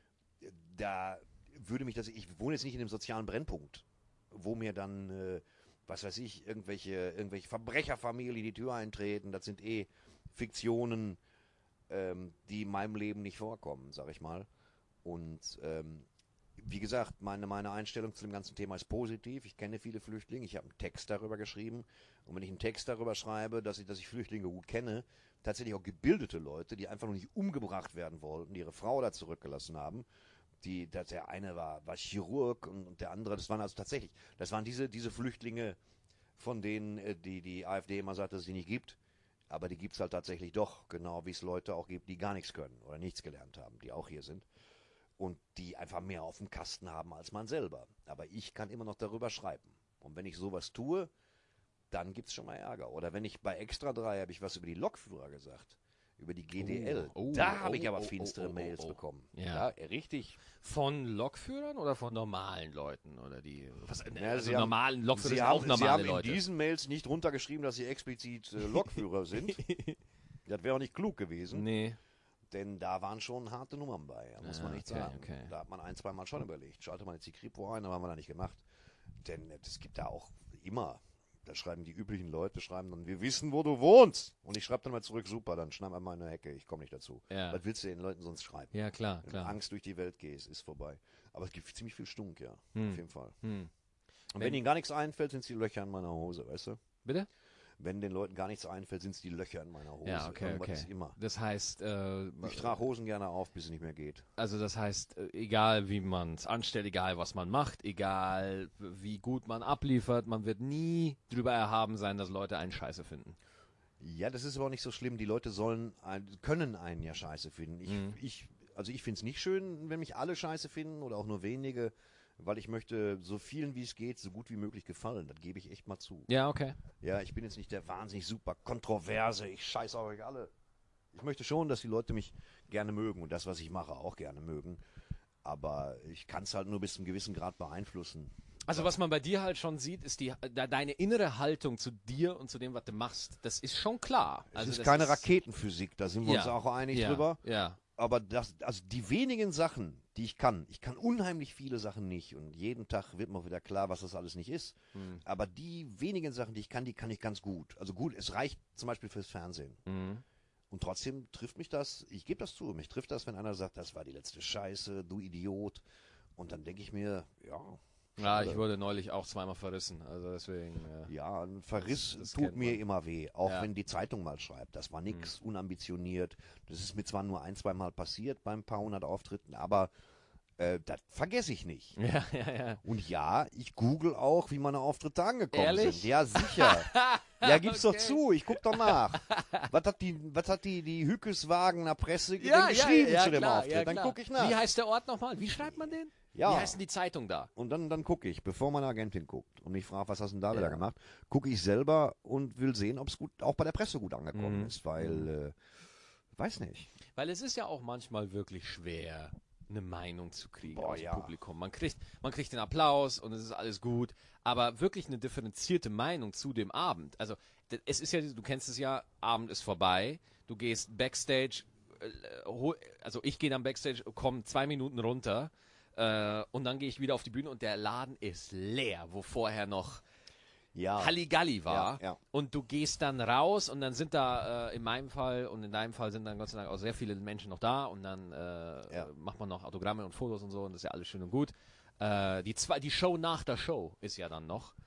S2: da würde mich das, ich wohne jetzt nicht in einem sozialen Brennpunkt, wo mir dann, was weiß ich, irgendwelche Verbrecherfamilien die Tür eintreten. Das sind Fiktionen, die in meinem Leben nicht vorkommen, sag ich mal. Und wie gesagt, meine Einstellung zu dem ganzen Thema ist positiv. Ich kenne viele Flüchtlinge, ich habe einen Text darüber geschrieben. Und wenn ich einen Text darüber schreibe, dass ich Flüchtlinge gut kenne, tatsächlich auch gebildete Leute, die einfach nur nicht umgebracht werden wollten, die ihre Frau da zurückgelassen haben. Der eine war Chirurg und der andere, das waren diese Flüchtlinge, von denen die AfD immer sagt, dass es sie nicht gibt. Aber die gibt es halt tatsächlich doch, genau wie es Leute auch gibt, die gar nichts können oder nichts gelernt haben, die auch hier sind. Und die einfach mehr auf dem Kasten haben als man selber. Aber ich kann immer noch darüber schreiben. Und wenn ich sowas tue, dann gibt es schon mal Ärger. Oder wenn ich bei Extra 3 habe ich was über die Lokführer gesagt. Über die GDL. Da habe ich aber finstere Mails bekommen.
S3: Ja,
S2: richtig.
S3: Von Lokführern oder von normalen Leuten? Oder
S2: ja,
S3: normalen Lokführer
S2: sind
S3: auch normale
S2: Leute. Sie haben in diesen Mails nicht runtergeschrieben, dass sie explizit Lokführer sind. Das wäre auch nicht klug gewesen.
S3: Nee.
S2: Denn da waren schon harte Nummern bei, muss man nicht sagen.
S3: Okay.
S2: Da hat man ein, zwei Mal schon überlegt. Schalte mal jetzt die Kripo ein, aber haben wir da nicht gemacht. Denn es gibt da auch immer, da schreiben die üblichen Leute, dann, wir wissen, wo du wohnst. Und ich schreibe dann mal zurück, super, dann schneid mal in eine Hecke, ich komme nicht dazu.
S3: Ja.
S2: Was willst du den Leuten sonst schreiben?
S3: Ja, klar.
S2: Wenn du Angst durch die Welt gehst, ist vorbei. Aber es gibt ziemlich viel Stunk, ja, auf jeden Fall. Und wenn ihnen gar nichts einfällt, sind es die Löcher in meiner Hose, weißt du?
S3: Bitte?
S2: Wenn den Leuten gar nichts einfällt, sind es die Löcher in meiner Hose.
S3: Ja, okay.
S2: Ist immer.
S3: Das heißt,
S2: ich trage Hosen gerne auf, bis es nicht mehr geht.
S3: Also das heißt, egal wie man es anstellt, egal was man macht, egal wie gut man abliefert, man wird nie drüber erhaben sein, dass Leute einen Scheiße finden.
S2: Ja, das ist aber auch nicht so schlimm. Die Leute können einen ja Scheiße finden. Ich finde es nicht schön, wenn mich alle Scheiße finden oder auch nur wenige, weil ich möchte so vielen wie es geht, so gut wie möglich gefallen. Das gebe ich echt mal zu.
S3: Ja, okay.
S2: Ja, ich bin jetzt nicht der wahnsinnig super Kontroverse, ich scheiße auf euch alle. Ich möchte schon, dass die Leute mich gerne mögen und das, was ich mache, auch gerne mögen. Aber ich kann es halt nur bis zu einem gewissen Grad beeinflussen.
S3: Also was man bei dir halt schon sieht, ist deine innere Haltung zu dir und zu dem, was du machst. Das ist schon klar.
S2: Also es ist keine Raketenphysik, da sind wir uns auch einig drüber.
S3: Ja.
S2: Aber die wenigen Sachen, die ich kann unheimlich viele Sachen nicht. Und jeden Tag wird mir wieder klar, was das alles nicht ist. Aber die wenigen Sachen, die ich kann ich ganz gut. Also gut, es reicht zum Beispiel fürs Fernsehen. Und trotzdem trifft mich das, ich gebe das zu, mich trifft das, wenn einer sagt, das war die letzte Scheiße, du Idiot. Und dann denke ich mir, ja.
S3: Ja, ich wurde neulich auch zweimal verrissen, also deswegen.
S2: Ja, ein Verriss tut mir immer weh, auch wenn die Zeitung mal schreibt. Das war nix, unambitioniert. Das ist mir zwar nur ein, zwei Mal passiert beim paar hundert Auftritten, aber Das vergesse ich nicht.
S3: Ja.
S2: Und ja, ich google auch, wie meine Auftritte angekommen
S3: Ehrlich?
S2: sind. Ja, sicher. Ja, gib's
S3: Okay.
S2: doch zu, ich guck doch nach. Was hat die Hückeswagener Presse denn
S3: Ja,
S2: geschrieben
S3: ja,
S2: zu dem
S3: klar,
S2: Auftritt?
S3: ja,
S2: Dann
S3: klar.
S2: guck ich nach.
S3: Wie heißt der Ort nochmal? Wie schreibt man den?
S2: Ja.
S3: Wie heißt denn die Zeitung da?
S2: Und dann gucke ich, bevor meine Agentin guckt und mich fragt, was hast du denn da wieder gemacht, gucke ich selber und will sehen, ob es gut auch bei der Presse gut angekommen ist, weil weiß nicht.
S3: Weil es ist ja auch manchmal wirklich schwer, eine Meinung zu kriegen aus dem
S2: ja.
S3: Publikum. Man kriegt den Applaus und es ist alles gut, aber wirklich eine differenzierte Meinung zu dem Abend. Also es ist ja, du kennst es ja, Abend ist vorbei, du gehst Backstage, also ich gehe dann Backstage, komme 2 Minuten runter und dann gehe ich wieder auf die Bühne und der Laden ist leer, wo vorher noch Halligalli war.
S2: Ja.
S3: Und du gehst dann raus und dann sind da in meinem Fall und in deinem Fall sind dann Gott sei Dank auch sehr viele Menschen noch da und dann macht man noch Autogramme und Fotos und so und das ist ja alles schön und gut. Die Show nach der Show ist ja dann noch.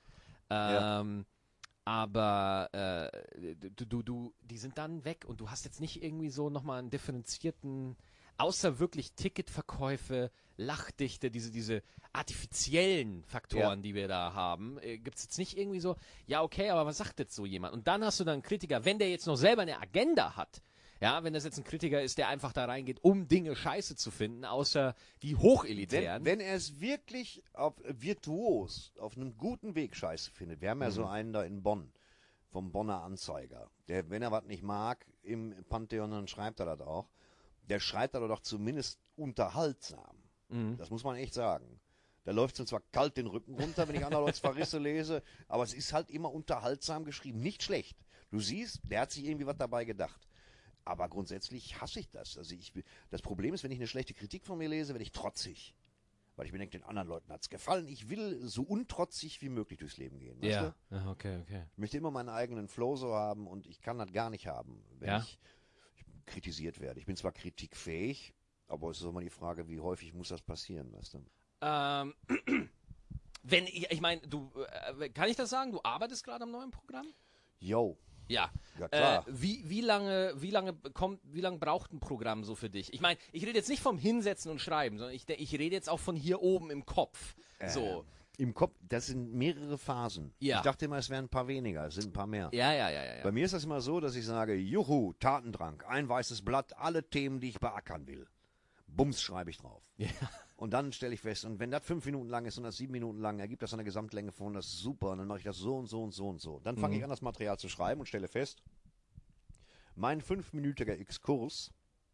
S3: Aber die sind dann weg und du hast jetzt nicht irgendwie so nochmal einen differenzierten, außer wirklich Ticketverkäufe, Lachdichte, diese artifiziellen Faktoren, die wir da haben, gibt es jetzt nicht irgendwie so, ja okay, aber was sagt jetzt so jemand? Und dann hast du dann einen Kritiker, wenn der jetzt noch selber eine Agenda hat, ja, wenn das jetzt ein Kritiker ist, der einfach da reingeht, um Dinge scheiße zu finden, außer die hochelitären.
S2: Wenn er es wirklich virtuos auf einem guten Weg scheiße findet, wir haben ja so einen da in Bonn, vom Bonner Anzeiger, der, wenn er was nicht mag, im Pantheon, dann schreibt er das auch, der schreibt aber doch zumindest unterhaltsam. Das muss man echt sagen. Da läuft es zwar kalt den Rücken runter, wenn ich andere Leute Verrisse lese, aber es ist halt immer unterhaltsam geschrieben, nicht schlecht. Du siehst, der hat sich irgendwie was dabei gedacht. Aber grundsätzlich hasse ich das. Also das Problem ist, wenn ich eine schlechte Kritik von mir lese, werde ich trotzig. Weil ich mir denke, den anderen Leuten hat es gefallen. Ich will so untrotzig wie möglich durchs Leben gehen. Weißt du?
S3: Ja, okay.
S2: Ich möchte immer meinen eigenen Flow so haben und ich kann das gar nicht haben, wenn ich kritisiert werde. Ich bin zwar kritikfähig, aber es ist immer die Frage, wie häufig muss das passieren, weißt du?
S3: Wenn ich meine, kann ich das sagen? Du arbeitest gerade am neuen Programm?
S2: Yo.
S3: Ja.
S2: Ja, klar.
S3: Wie lange braucht ein Programm so für dich? Ich meine, ich rede jetzt nicht vom Hinsetzen und Schreiben, sondern ich rede jetzt auch von hier oben im Kopf. So.
S2: Im Kopf, das sind mehrere Phasen.
S3: Ja.
S2: Ich dachte immer, es wären ein paar weniger, es sind ein paar mehr.
S3: Ja.
S2: Bei mir ist das immer so, dass ich sage, juhu, Tatendrang, ein weißes Blatt, alle Themen, die ich beackern will. Bums schreibe ich drauf.
S3: Ja.
S2: Und dann stelle ich fest, und wenn das 5 Minuten lang ist und das 7 Minuten lang, ergibt das eine Gesamtlänge von, das ist super, und dann mache ich das so und so und so und so. Dann fange ich an, das Material zu schreiben und stelle fest, mein 5-minütiger Exkurs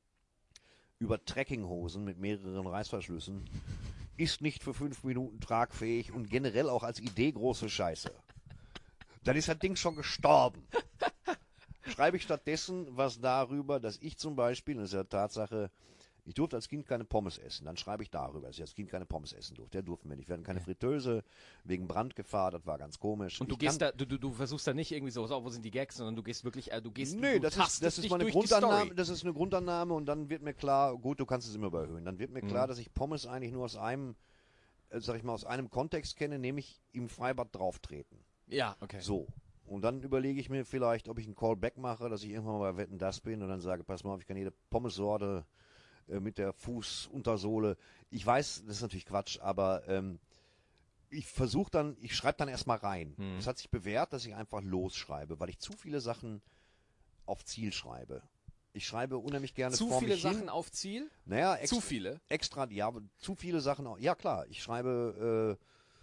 S2: über Trekkinghosen mit mehreren Reißverschlüssen ist nicht für 5 Minuten tragfähig und generell auch als Idee große Scheiße. Dann ist das Ding schon gestorben. Schreibe ich stattdessen was darüber, dass ich zum Beispiel, das ist ja Tatsache, ich durfte als Kind keine Pommes essen. Dann schreibe ich darüber, dass ich als Kind keine Pommes essen durfte. Der durften wir nicht. Wir hatten keine Fritteuse wegen Brandgefahr. Das war ganz komisch.
S3: Und du versuchst da nicht irgendwie so, wo sind die Gags, sondern du gehst wirklich,
S2: Nee, das ist meine Grundannahme. Das ist eine Grundannahme und dann wird mir klar, gut, du kannst es immer überhöhen. Dann wird mir klar, dass ich Pommes eigentlich nur aus einem, aus einem Kontext kenne, nämlich im Freibad drauftreten.
S3: Ja, okay.
S2: So. Und dann überlege ich mir vielleicht, ob ich einen Callback mache, dass ich irgendwann mal bei Wetten, das bin und dann sage, pass mal auf, ich kann jede Pommessorte mit der Fußuntersohle. Ich weiß, das ist natürlich Quatsch, aber ich schreibe dann erstmal rein. Es hat sich bewährt, dass ich einfach losschreibe, weil ich zu viele Sachen auf Ziel schreibe. Ich schreibe unheimlich gerne
S3: Zu
S2: vor
S3: viele
S2: mich hin.
S3: Sachen auf Ziel?
S2: Naja,
S3: Zu viele?
S2: Extra, ja, zu viele Sachen. Ja klar, ich schreibe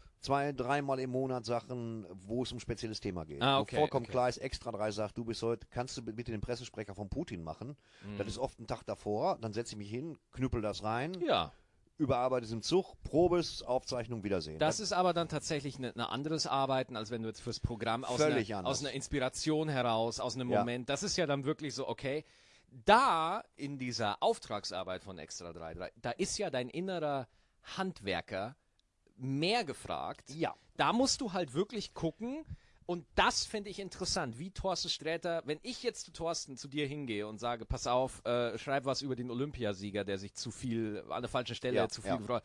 S2: 2-3 Mal im Monat Sachen, wo es um ein spezielles Thema geht.
S3: Okay,
S2: wo vollkommen klar ist, extra 3 sagt, du bist heute, kannst du bitte den Pressesprecher von Putin machen? Das ist oft ein Tag davor, dann setze ich mich hin, knüppel das rein,
S3: Ja.
S2: überarbeite es im Zug, Probes, Aufzeichnung, Wiedersehen.
S3: Das ist aber dann tatsächlich ein anderes Arbeiten, als wenn du jetzt fürs Programm aus
S2: Völlig anders.
S3: einer Inspiration heraus, aus einem
S2: Ja.
S3: Moment, das ist ja dann wirklich so, okay, da in dieser Auftragsarbeit von Extra 3, da ist ja dein innerer Handwerker mehr gefragt.
S2: Ja.
S3: Da musst du halt wirklich gucken und das finde ich interessant, wie Thorsten Sträter, wenn ich jetzt zu Thorsten, zu dir hingehe und sage, pass auf, schreib was über den Olympiasieger, der sich zu viel, an der falschen Stelle zu viel gefreut.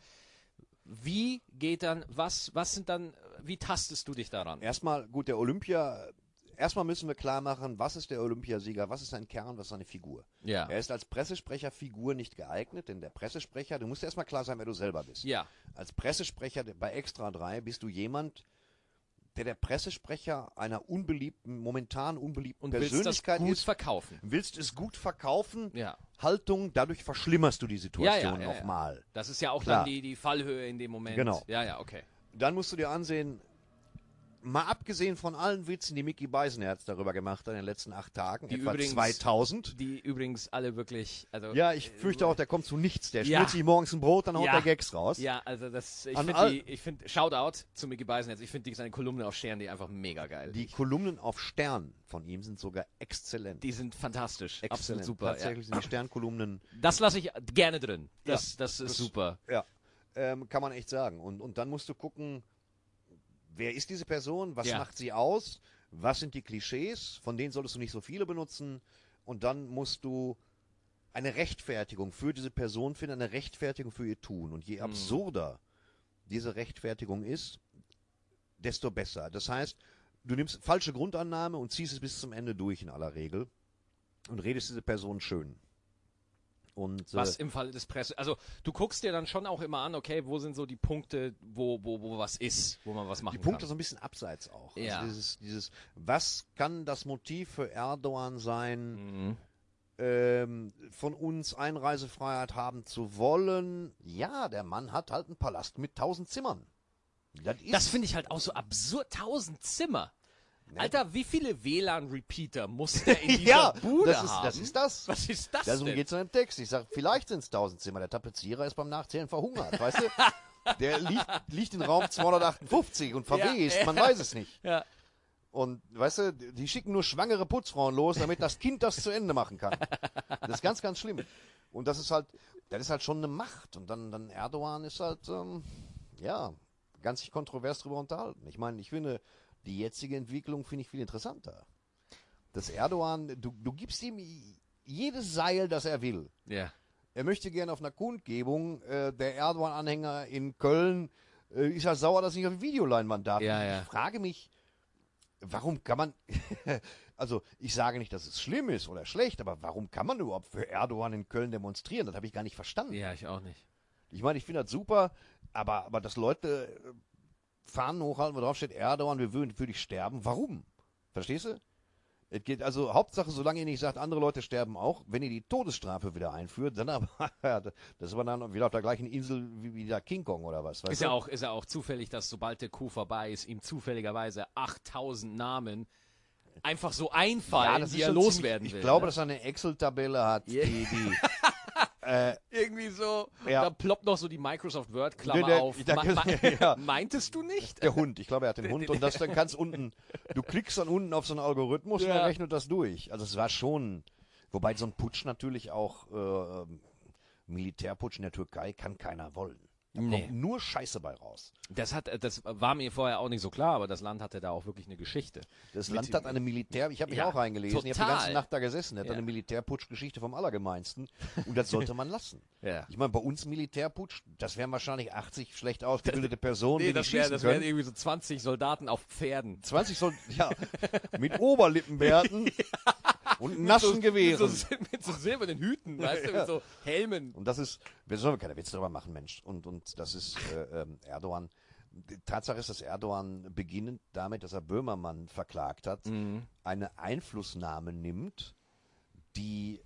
S3: Wie geht dann, wie tastest du dich daran?
S2: Erstmal, gut, der Olympia erstmal müssen wir klar machen, was ist der Olympiasieger, was ist sein Kern, was ist seine Figur.
S3: Ja.
S2: Er ist als Pressesprecher-Figur nicht geeignet, denn der Pressesprecher, du musst erstmal klar sein, wer du selber bist.
S3: Ja.
S2: Als Pressesprecher bei Extra 3 bist du jemand, der Pressesprecher einer momentan unbeliebten
S3: Und
S2: Persönlichkeit
S3: willst das gut verkaufen.
S2: Willst es gut verkaufen,
S3: Ja.
S2: Haltung, dadurch verschlimmerst du die Situation
S3: Ja.
S2: nochmal.
S3: Das ist ja auch
S2: Klar.
S3: dann die Fallhöhe in dem Moment.
S2: Genau.
S3: Ja, okay.
S2: Dann musst du dir ansehen, mal abgesehen von allen Witzen, die Mickey Beisenherz darüber gemacht hat in den letzten 8 Tagen,
S3: Die
S2: etwa
S3: übrigens-
S2: 2000.
S3: Die übrigens alle wirklich, also...
S2: Ja, ich fürchte auch, der kommt zu nichts. Der
S3: Ja.
S2: schmiert sich morgens ein Brot, dann haut
S3: Ja.
S2: der Gags raus.
S3: Ja, also das,
S2: An all-
S3: ich finde, Shoutout zu Mickey Beisenherz, ich finde seine Kolumne auf Stern, die einfach mega geil.
S2: Die Kolumnen auf Stern von ihm sind sogar exzellent.
S3: Die sind fantastisch, absolut
S2: Exzellent.
S3: super. Ja.
S2: Tatsächlich sind die Sternkolumnen,
S3: Das lasse ich gerne drin. Das ist
S2: das-
S3: super.
S2: ja, kann man echt sagen. Und dann musst du gucken, wer ist diese Person, was
S3: Ja.
S2: macht sie aus, was sind die Klischees, von denen solltest du nicht so viele benutzen. Und dann musst du eine Rechtfertigung für diese Person finden, eine Rechtfertigung für ihr Tun. Und je absurder diese Rechtfertigung ist, desto besser. Das heißt, du nimmst falsche Grundannahme und ziehst es bis zum Ende durch in aller Regel und redest diese Person schön. Und,
S3: Was im Falle des Presse, also du guckst dir dann schon auch immer an, okay, wo sind so die Punkte, wo was ist, wo man was machen
S2: die Punkte
S3: kann.
S2: so ein bisschen abseits auch.
S3: Ja.
S2: Also dieses, was kann das Motiv für Erdogan sein, von uns Einreisefreiheit haben zu wollen? Ja, der Mann hat halt einen Palast mit 1000 Zimmern.
S3: Das finde ich halt auch so absurd. 1000 Zimmer. Alter, wie viele WLAN-Repeater muss der in dieser
S2: Ja,
S3: Bude
S2: das
S3: haben?
S2: ist das.
S3: Was ist das
S2: Darum
S3: denn?
S2: geht's in dem Text. Ich sage, vielleicht sind es 1000 Zimmer. Der Tapezierer ist beim Nachzählen verhungert, weißt du? Der liegt in Raum 258 und verwest, man weiß es nicht.
S3: Ja.
S2: Und weißt du, die schicken nur schwangere Putzfrauen los, damit das Kind das zu Ende machen kann. Das ist ganz, ganz schlimm. Und das ist halt schon eine Macht. Und dann Erdogan ist halt, ganz sich kontrovers drüber unterhalten. Ich meine, ich finde, die jetzige Entwicklung finde ich viel interessanter. Das Erdogan, du gibst ihm jedes Seil, das er will.
S3: Ja.
S2: Er möchte gerne auf einer Kundgebung, der Erdogan-Anhänger in Köln ist ja sauer, dass er nicht auf die Videoleinwand darf.
S3: Ja, ja.
S2: Ich frage mich, warum kann man, also ich sage nicht, dass es schlimm ist oder schlecht, aber warum kann man überhaupt für Erdogan in Köln demonstrieren? Das habe ich gar nicht verstanden.
S3: Ja, ich auch nicht.
S2: Ich meine, ich finde das super, aber dass Leute Fahnen hochhalten, wo drauf steht, Erdogan, wir würden für dich sterben. Warum? Verstehst du? Es geht also Hauptsache, solange ihr nicht sagt, andere Leute sterben auch, wenn ihr die Todesstrafe wieder einführt, dann aber, das ist aber dann wieder auf der gleichen Insel wie der King Kong oder was. Weißt
S3: Ist
S2: du?
S3: ja auch zufällig, dass sobald der Coup vorbei ist, ihm zufälligerweise 8000 Namen einfach so einfallen,
S2: das
S3: die
S2: ist
S3: er
S2: schon
S3: loswerden
S2: ziemlich,
S3: will.
S2: Ich glaube,
S3: ne?
S2: dass er eine Excel-Tabelle hat,
S3: Yeah.
S2: die
S3: Irgendwie so,
S2: Ja.
S3: da ploppt noch so die Microsoft Word-Klammer
S2: Der-
S3: auf.
S2: da- ja.
S3: Meintest du nicht?
S2: der Hund, ich glaube, er hat den Hund und das dann kannst unten, du klickst dann unten auf so einen Algorithmus und
S3: Ja.
S2: er rechnet das durch. Also es war schon, wobei so ein Putsch natürlich auch, Militärputsch in der Türkei kann keiner wollen. Da
S3: Nee.
S2: kommt nur Scheiße bei raus.
S3: Das war mir vorher auch nicht so klar, aber das Land hatte da auch wirklich eine Geschichte.
S2: Das Land hat eine ich habe mich
S3: Ja,
S2: auch reingelesen, ich habe die
S3: total.
S2: ganze Nacht da gesessen, das hat
S3: Ja.
S2: eine Militärputschgeschichte vom Allergemeinsten und das sollte man lassen.
S3: Ja.
S2: Ich meine, bei uns Militärputsch, das wären wahrscheinlich 80 schlecht ausgebildete Personen,
S3: Nee,
S2: die
S3: das
S2: schießen
S3: wären
S2: können.
S3: irgendwie so 20 Soldaten auf Pferden.
S2: 20 mit Oberlippenbärten und nassen Gewehren.
S3: Mit so silbernen Hüten, weißt du, mit so Helmen.
S2: Und das ist, wir sollen keine Witze darüber machen, Mensch. Und das ist Erdogan. Die Tatsache ist, dass Erdogan beginnend damit, dass er Böhmermann verklagt hat, eine Einflussnahme nimmt, die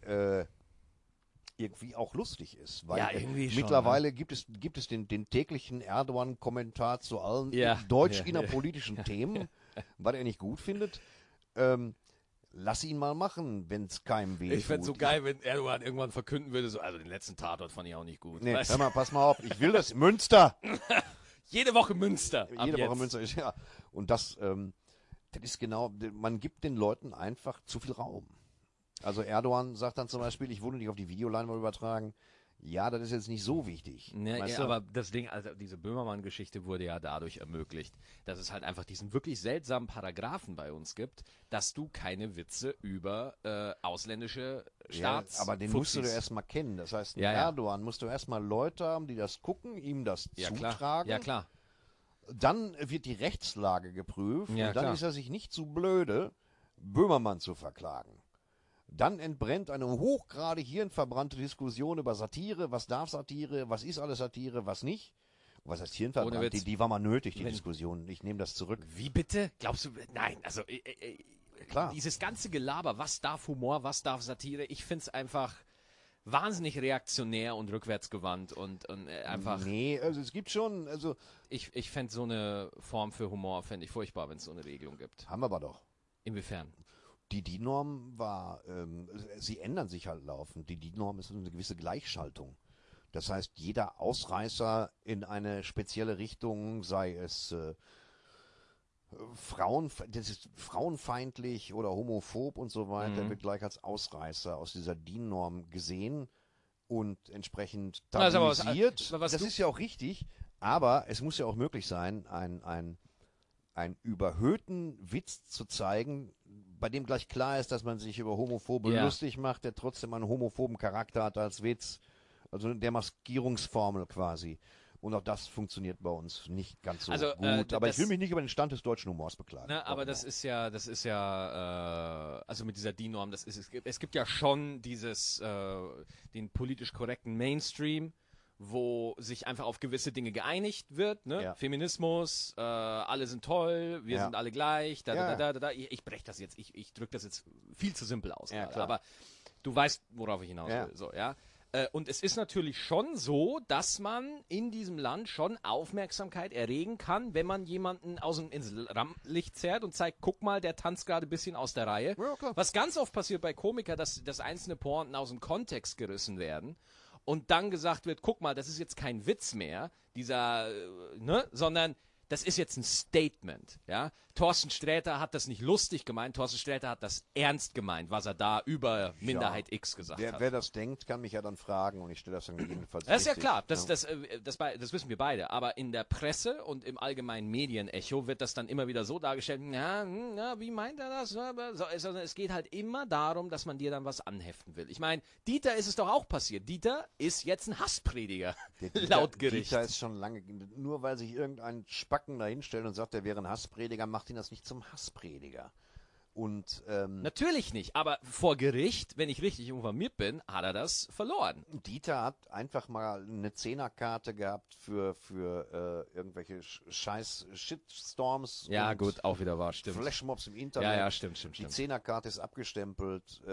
S2: irgendwie auch lustig ist. Weil
S3: Ja, irgendwie schon,
S2: mittlerweile gibt es den täglichen Erdogan-Kommentar zu allen
S3: Ja,
S2: deutsch-innerpolitischen Themen, was er nicht gut findet. Lass ihn mal machen, wenn es keinem weh
S3: Ich fände so
S2: tut.
S3: geil, wenn Erdogan irgendwann verkünden würde, so, also den letzten Tatort fand ich auch nicht gut.
S2: Nee,
S3: Weißt
S2: hör
S3: du?
S2: mal, pass mal auf, ich will das. Münster!
S3: Jede Woche Münster. ab
S2: Jede Woche
S3: jetzt.
S2: Münster ist, ja. Und das ist genau, man gibt den Leuten einfach zu viel Raum. Also Erdogan sagt dann zum Beispiel, ich wurde nicht auf die Videoleinwand übertragen. Ja, das ist jetzt nicht so wichtig.
S3: Ne,
S2: weißt
S3: ja,
S2: du?
S3: aber das Ding, also diese Böhmermann-Geschichte wurde ja dadurch ermöglicht, dass es halt einfach diesen wirklich seltsamen Paragraphen bei uns gibt, dass du keine Witze über ausländische Staats.
S2: aber den musst du erstmal kennen. Das heißt,
S3: Ja, ja.
S2: Erdogan musst du erstmal Leute haben, die das gucken, ihm das zutragen.
S3: Klar. Ja, klar.
S2: Dann wird die Rechtslage geprüft
S3: Ja,
S2: und dann
S3: klar.
S2: ist er sich nicht zu blöde, Böhmermann zu verklagen. Dann entbrennt eine hochgradig hirnverbrannte Diskussion über Satire. Was darf Satire? Was ist alles Satire? Was nicht? Was heißt hirnverbrannt? Die war mal nötig, die Diskussion. Ich nehme das zurück.
S3: Wie bitte? Glaubst du? Nein, also
S2: Klar.
S3: Dieses ganze Gelaber, was darf Humor, was darf Satire, ich finde es einfach wahnsinnig reaktionär und rückwärtsgewandt und einfach...
S2: Nee, also es gibt schon, also...
S3: Ich fände so eine Form für Humor, fände ich furchtbar, wenn es so eine Regelung gibt.
S2: Haben wir aber doch.
S3: Inwiefern?
S2: Die DIN-Norm war, sie ändern sich halt laufend. Die DIN-Norm ist eine gewisse Gleichschaltung. Das heißt, jeder Ausreißer in eine spezielle Richtung, sei es das ist frauenfeindlich oder homophob und so weiter, wird gleich als Ausreißer aus dieser DIN-Norm gesehen und entsprechend tabuisiert. Das ist ja auch richtig, aber es muss ja auch möglich sein, einen überhöhten Witz zu zeigen, bei dem gleich klar ist, dass man sich über Homophobe lustig macht, der trotzdem einen homophoben Charakter hat als Witz. Also der Maskierungsformel quasi. Und auch das funktioniert bei uns nicht ganz so gut. Aber ich will mich nicht über den Stand des deutschen Humors beklagen.
S3: Na, aber das ist ja, also mit dieser DIN-Norm, es gibt ja schon den politisch korrekten Mainstream, wo sich einfach auf gewisse Dinge geeinigt wird, ne? Ja. Feminismus, alle sind toll, wir sind alle gleich, Ich breche das jetzt, ich drücke das jetzt viel zu simpel aus. Ja, aber du weißt, worauf ich hinaus will. So, ja. Und es ist natürlich schon so, dass man in diesem Land schon Aufmerksamkeit erregen kann, wenn man jemanden ins Rampenlicht zerrt und zeigt, guck mal, der tanzt gerade ein bisschen aus der Reihe. Ja, was ganz oft passiert bei Komikern, dass einzelne Pointen aus dem Kontext gerissen werden und dann gesagt wird, guck mal, das ist jetzt kein Witz mehr, sondern das ist jetzt ein Statement, ja. Thorsten Sträter hat das nicht lustig gemeint, Thorsten Sträter hat das ernst gemeint, was er da über Minderheit X gesagt hat.
S2: Wer das denkt, kann mich ja dann fragen und ich stelle das dann gegebenenfalls
S3: Das ist ja klar, das wissen wir beide, aber in der Presse und im allgemeinen Medienecho wird das dann immer wieder so dargestellt, wie meint er das? Also es geht halt immer darum, dass man dir dann was anheften will. Ich meine, Dieter ist es doch auch passiert. Dieter ist jetzt ein Hassprediger, laut Gericht.
S2: Dieter ist schon lange, nur weil sich irgendein Spacken da hinstellt und sagt, er wäre ein Hassprediger, macht ihn das nicht zum Hassprediger. Und
S3: natürlich nicht, aber vor Gericht, wenn ich richtig informiert bin, hat er das verloren.
S2: Dieter hat einfach mal eine Zehnerkarte gehabt für irgendwelche scheiß Shitstorms.
S3: Ja gut, auch wieder wahr, stimmt.
S2: Flashmobs im Internet.
S3: Ja, stimmt.
S2: Die Zehnerkarte ist abgestempelt.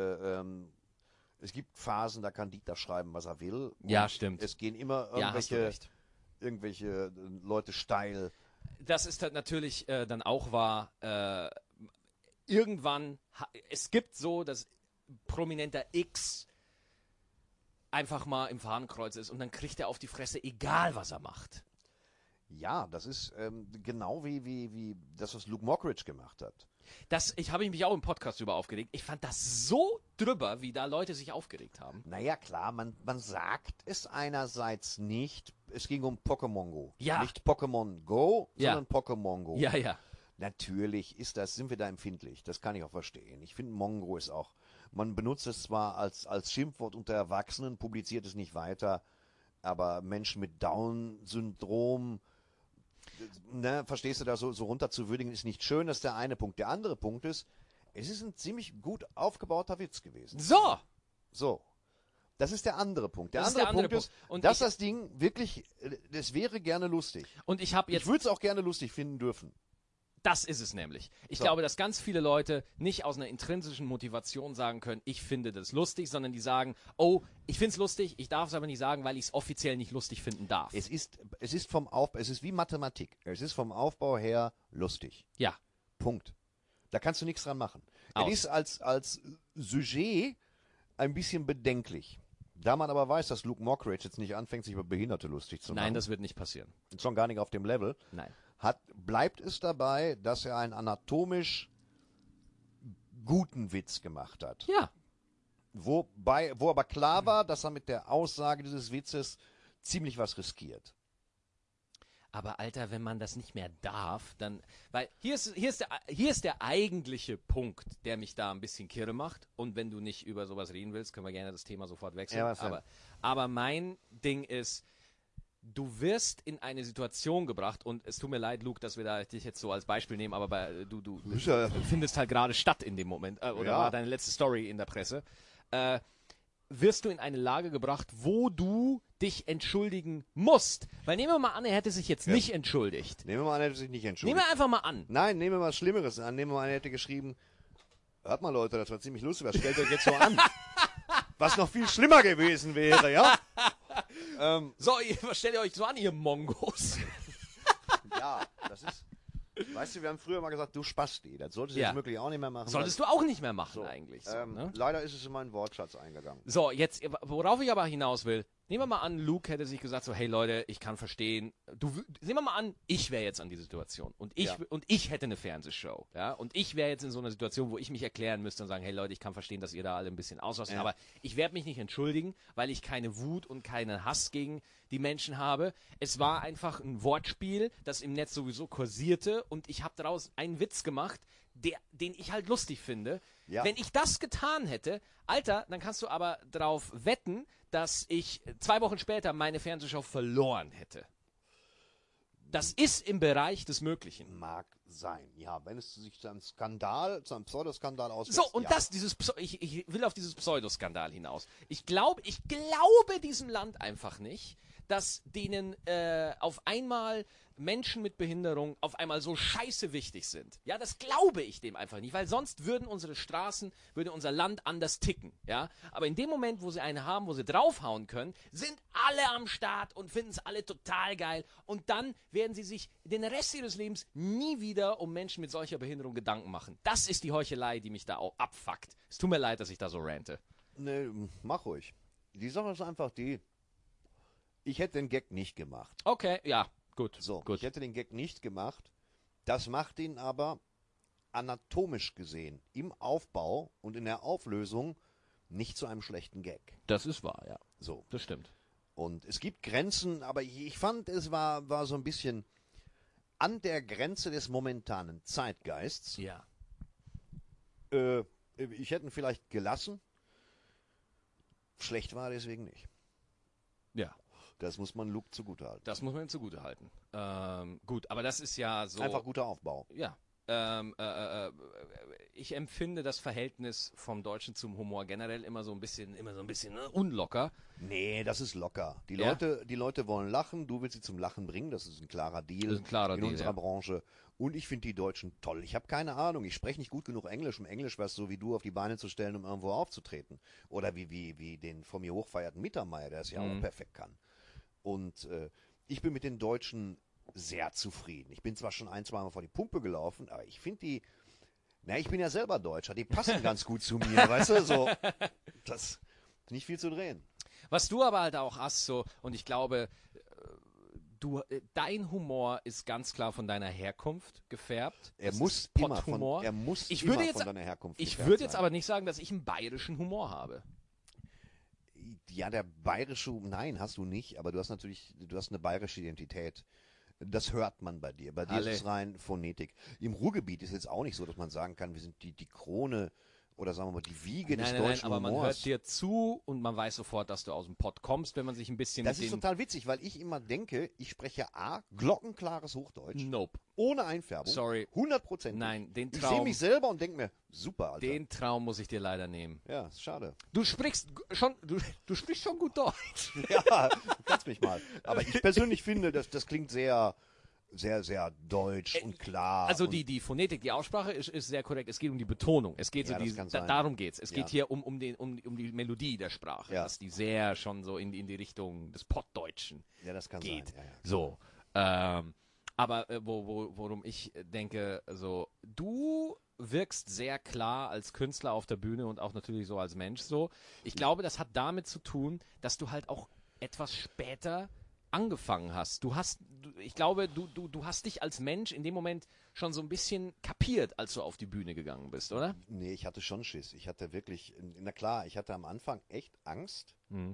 S2: Es gibt Phasen, da kann Dieter schreiben, was er will.
S3: Ja, stimmt.
S2: Es gehen immer irgendwelche Leute steil.
S3: Das ist halt natürlich dann auch wahr. Irgendwann, es gibt so, dass prominenter X einfach mal im Fahnenkreuz ist und dann kriegt er auf die Fresse, egal was er macht.
S2: Ja, das ist genau wie das, was Luke Mockridge gemacht hat.
S3: Habe ich mich auch im Podcast drüber aufgeregt. Ich fand das so drüber, wie da Leute sich aufgeregt haben.
S2: Naja, klar, man sagt es einerseits nicht. Es ging um Pokémon Go.
S3: Ja.
S2: Nicht Pokémon Go, sondern Pokémon Go.
S3: Ja.
S2: Natürlich sind wir da empfindlich. Das kann ich auch verstehen. Ich finde, Mongo ist auch, man benutzt es zwar als Schimpfwort unter Erwachsenen, publiziert es nicht weiter, aber Menschen mit Down-Syndrom, verstehst du, da so runterzuwürdigen, ist nicht schön. Das ist der eine Punkt. Der andere Punkt ist, es ist ein ziemlich gut aufgebauter Witz gewesen. So. Das ist der andere Punkt. Der andere Punkt ist, dass das Ding wirklich, das wäre gerne lustig.
S3: Und ich
S2: würde es auch gerne lustig finden dürfen.
S3: Das ist es nämlich. Ich glaube, dass ganz viele Leute nicht aus einer intrinsischen Motivation sagen können, ich finde das lustig, sondern die sagen, oh, ich finde es lustig, ich darf es aber nicht sagen, weil ich es offiziell nicht lustig finden darf.
S2: Es ist wie Mathematik. Es ist vom Aufbau her lustig.
S3: Ja.
S2: Punkt. Da kannst du nichts dran machen. Es ist als Sujet ein bisschen bedenklich. Da man aber weiß, dass Luke Mockridge jetzt nicht anfängt, sich über Behinderte lustig zu machen.
S3: Nein, das wird nicht passieren.
S2: Schon gar nicht auf dem Level.
S3: Nein.
S2: Bleibt es dabei, dass er einen anatomisch guten Witz gemacht hat.
S3: Ja.
S2: Wo aber klar war, dass er mit der Aussage dieses Witzes ziemlich was riskiert.
S3: Aber Alter, wenn man das nicht mehr darf, dann, weil hier ist der eigentliche Punkt, der mich da ein bisschen kirre macht. Und wenn du nicht über sowas reden willst, können wir gerne das Thema sofort wechseln.
S2: Ja,
S3: aber mein Ding ist, du wirst in eine Situation gebracht, und es tut mir leid, Luke, dass wir dich jetzt so als Beispiel nehmen, aber du findest halt gerade statt in dem Moment, oder war deine letzte Story in der Presse, wirst du in eine Lage gebracht, wo du dich entschuldigen musst. Weil nehmen wir mal an, er hätte sich jetzt nicht entschuldigt.
S2: Nehmen wir mal an, er hätte sich nicht entschuldigt.
S3: Nehmen wir einfach mal an.
S2: Nein, nehmen wir mal was Schlimmeres an. Nehmen wir mal an, er hätte geschrieben, hört mal Leute, das war ziemlich lustig, was stellt euch jetzt so an? Was noch viel schlimmer gewesen wäre, ja?
S3: So, was stellt ihr euch so an, ihr Mongos?
S2: Ja, das ist... Weißt du, wir haben früher mal gesagt, du Spasti. Das solltest du jetzt wirklich auch nicht mehr machen.
S3: Solltest du auch nicht mehr machen eigentlich. So, ne?
S2: Leider ist es in meinen Wortschatz eingegangen.
S3: So, jetzt, worauf ich aber hinaus will, nehmen wir mal an, Luke hätte sich gesagt so, hey Leute, ich kann verstehen, nehmen wir mal an, ich wäre jetzt an dieser Situation und ich hätte eine Fernsehshow, ja, und ich wäre jetzt in so einer Situation, wo ich mich erklären müsste und sagen, hey Leute, ich kann verstehen, dass ihr da alle ein bisschen ausrasten, aber ich werde mich nicht entschuldigen, weil ich keine Wut und keinen Hass gegen die Menschen habe. Es war einfach ein Wortspiel, das im Netz sowieso kursierte, und ich habe daraus einen Witz gemacht, den ich halt lustig finde. Ja. Wenn ich das getan hätte, Alter, dann kannst du aber drauf wetten, dass ich 2 Wochen später meine Fernsehshow verloren hätte. Das ist im Bereich des Möglichen.
S2: Mag sein, ja. Wenn es sich zu einem Skandal, zu einem Pseudoskandal auswächst.
S3: So, und ich will auf dieses Pseudoskandal hinaus. Ich glaube diesem Land einfach nicht, dass denen auf einmal Menschen mit Behinderung auf einmal so scheiße wichtig sind. Ja, das glaube ich dem einfach nicht, weil sonst würden unsere Straßen, würde unser Land anders ticken, ja. Aber in dem Moment, wo sie eine haben, wo sie draufhauen können, sind alle am Start und finden es alle total geil, und dann werden sie sich den Rest ihres Lebens nie wieder um Menschen mit solcher Behinderung Gedanken machen. Das ist die Heuchelei, die mich da auch abfuckt. Es tut mir leid, dass ich da so rante.
S2: Nee, mach ruhig. Die Sache ist einfach die, ich hätte den Gag nicht gemacht.
S3: Okay, ja. Gut,
S2: so,
S3: gut.
S2: Ich hätte den Gag nicht gemacht. Das macht ihn aber anatomisch gesehen im Aufbau und in der Auflösung nicht zu einem schlechten Gag.
S3: Das ist wahr, ja.
S2: So.
S3: Das stimmt.
S2: Und es gibt Grenzen, aber ich fand, es war so ein bisschen an der Grenze des momentanen Zeitgeists.
S3: Ja.
S2: Ich hätte ihn vielleicht gelassen. Schlecht war er deswegen nicht.
S3: Ja.
S2: Das muss man Luke zugutehalten.
S3: Das muss man ihm zugutehalten. Gut, aber das ist ja so...
S2: Einfach guter Aufbau.
S3: Ja. Ich empfinde das Verhältnis vom Deutschen zum Humor generell immer so ein bisschen unlocker.
S2: Nee, das ist locker. Die Leute wollen lachen, du willst sie zum Lachen bringen, das ist ein klarer Deal in unserer Branche. Und ich finde die Deutschen toll. Ich habe keine Ahnung, ich spreche nicht gut genug Englisch, um Englisch was so wie du auf die Beine zu stellen, um irgendwo aufzutreten. Oder wie den von mir hochfeierten Mittermeier, der es ja auch perfekt kann. Und ich bin mit den Deutschen sehr zufrieden. Ich bin zwar schon 1-2 Mal vor die Pumpe gelaufen, aber ich finde ich bin ja selber Deutscher, die passen ganz gut zu mir, weißt du, so, das ist nicht viel zu drehen.
S3: Was du aber halt auch hast, so, und ich glaube, dein Humor ist ganz klar von deiner Herkunft gefärbt.
S2: Er muss immer von deiner Herkunft gefärbt
S3: Ich würde jetzt aber nicht sagen, dass ich einen bayerischen Humor habe.
S2: Ja, der bayerische, nein, hast du nicht, aber du hast eine bayerische Identität. Das hört man bei dir. Bei dir ist es rein Phonetik. Im Ruhrgebiet ist es jetzt auch nicht so, dass man sagen kann, wir sind die Krone oder sagen wir mal die Wiege des deutschen
S3: aber
S2: Humors.
S3: Man hört dir zu und man weiß sofort, dass du aus dem Pott kommst, wenn man sich ein bisschen
S2: Das ist total witzig, weil ich immer denke, ich spreche glockenklares Hochdeutsch.
S3: Nope.
S2: Ohne Einfärbung.
S3: Sorry.
S2: 100%.
S3: Nein, den Traum.
S2: Ich sehe mich selber und denke mir, super, Alter.
S3: Den Traum muss ich dir leider nehmen.
S2: Ja, ist schade.
S3: Du sprichst schon gut Deutsch.
S2: Ja, du kannst mich mal. Aber ich persönlich finde, das klingt sehr, sehr, sehr deutsch und klar.
S3: Also die Phonetik, die Aussprache ist sehr korrekt. Es geht um die Betonung. Es geht darum geht's. Es geht hier um die Melodie der Sprache, dass die sehr schon so in die Richtung des Pottdeutschen geht.
S2: Ja.
S3: So. Aber worum ich denke, so, du wirkst sehr klar als Künstler auf der Bühne und auch natürlich so als Mensch so. Ich glaube, das hat damit zu tun, dass du halt auch etwas später angefangen hast. Ich glaube, du hast dich als Mensch in dem Moment schon so ein bisschen kapiert, als du auf die Bühne gegangen bist, oder?
S2: Nee, ich hatte schon Schiss. Ich hatte wirklich, na klar, ich hatte am Anfang echt Angst.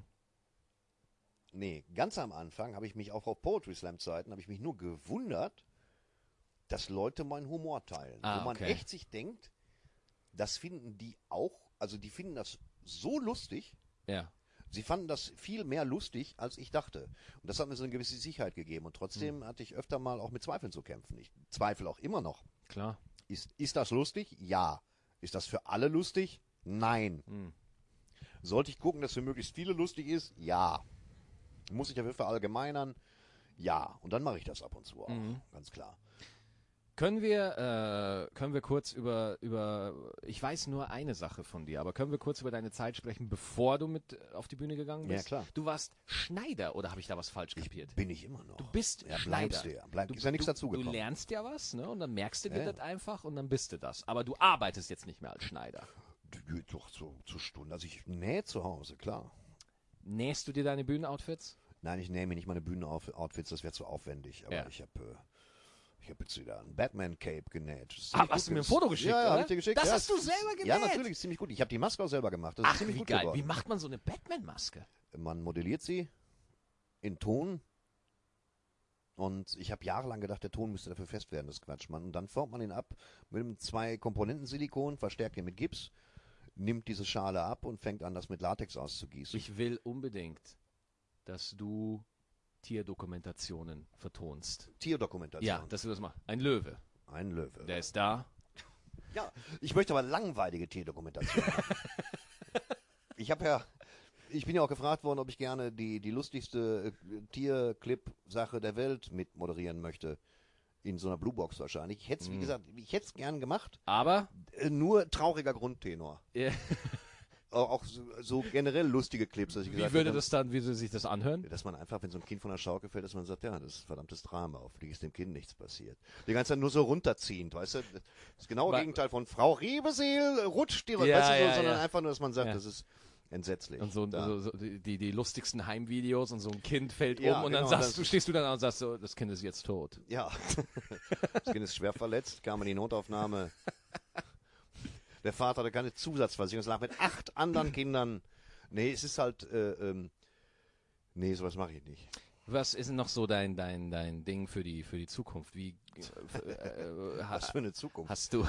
S2: Nee, ganz am Anfang habe ich mich auch auf Poetry Slam Zeiten, habe ich mich nur gewundert, dass Leute meinen Humor teilen. Wo man echt sich denkt, das finden die auch, also die finden das so lustig.
S3: Ja.
S2: Sie fanden das viel mehr lustig, als ich dachte. Und das hat mir so eine gewisse Sicherheit gegeben. Und trotzdem hatte ich öfter mal auch mit Zweifeln zu kämpfen. Ich zweifle auch immer noch.
S3: Klar.
S2: Ist das lustig? Ja. Ist das für alle lustig? Nein. Sollte ich gucken, dass für möglichst viele lustig ist? Ja. Muss ich dafür verallgemeinern? Ja. Und dann mache ich das ab und zu auch. Ganz klar.
S3: Können wir kurz über, ich weiß nur eine Sache von dir, aber können wir kurz über deine Zeit sprechen, bevor du mit auf die Bühne gegangen bist?
S2: Ja, klar.
S3: Du warst Schneider, oder habe ich da was falsch kapiert?
S2: Bin ich immer noch.
S3: Du bist
S2: ja,
S3: Schneider.
S2: Ist ja nichts dazugekommen.
S3: Du lernst ja was, ne? Und dann merkst du dir das einfach und dann bist du das. Aber du arbeitest jetzt nicht mehr als Schneider.
S2: Doch, zur Stunde. Also ich nähe zu Hause, klar.
S3: Nähst du dir deine Bühnenoutfits?
S2: Nein, ich nähe mir nicht meine Bühnenoutfits, das wäre zu aufwendig. Aber ich habe jetzt wieder ein Batman-Cape genäht.
S3: Hast du mir ein Foto geschickt,
S2: ja,
S3: oder?
S2: hab ich dir geschickt.
S3: Das
S2: ja,
S3: hast du selber genäht?
S2: Ja, natürlich, ist ziemlich gut. Ich habe die Maske auch selber gemacht. Das ist ziemlich
S3: wie
S2: gut
S3: geil.
S2: geworden.
S3: Wie macht man so eine Batman-Maske?
S2: Man modelliert sie in Ton. Und ich habe jahrelang gedacht, der Ton müsste dafür fest werden, das Quatsch, Mann. Und dann formt man ihn ab mit einem 2-Komponenten-Silikon, verstärkt ihn mit Gips, nimmt diese Schale ab und fängt an, das mit Latex auszugießen.
S3: Ich will unbedingt, dass du Tierdokumentationen vertonst.
S2: Tierdokumentation.
S3: Ja, dass du das machst. Ein Löwe.
S2: Ein Löwe.
S3: Der ist da.
S2: Ja, ich möchte aber langweilige Tierdokumentationen haben. Ich bin ja auch gefragt worden, ob ich gerne die lustigste Tierclip-Sache der Welt mit moderieren möchte. In so einer Bluebox wahrscheinlich. Ich hätte es, wie gesagt, gern gemacht.
S3: Aber?
S2: Nur trauriger Grundtenor.
S3: Ja.
S2: Auch so generell lustige Clips. Dass ich
S3: Wie würde sich das anhören?
S2: Dass man einfach, wenn so ein Kind von der Schaukel fällt, dass man sagt, ja, das ist verdammtes Drama, auf die ist dem Kind nichts passiert. Die ganze Zeit nur so runterziehend, weißt du? Das genaue Gegenteil von Frau Riebeseel rutscht die, sondern einfach nur, dass man sagt, das ist entsetzlich.
S3: Und so die lustigsten Heimvideos und so ein Kind fällt
S2: Ja,
S3: und
S2: genau,
S3: dann stehst du da und sagst so, das Kind ist jetzt tot.
S2: Ja, das Kind ist schwer verletzt, kam in die Notaufnahme. Der Vater hatte keine Zusatzversicherung, es lag mit 8 anderen Kindern. Nee, es ist halt, nee, sowas mache ich nicht.
S3: Was ist denn noch so dein Ding für die Zukunft?
S2: Was für eine Zukunft?
S3: Hast du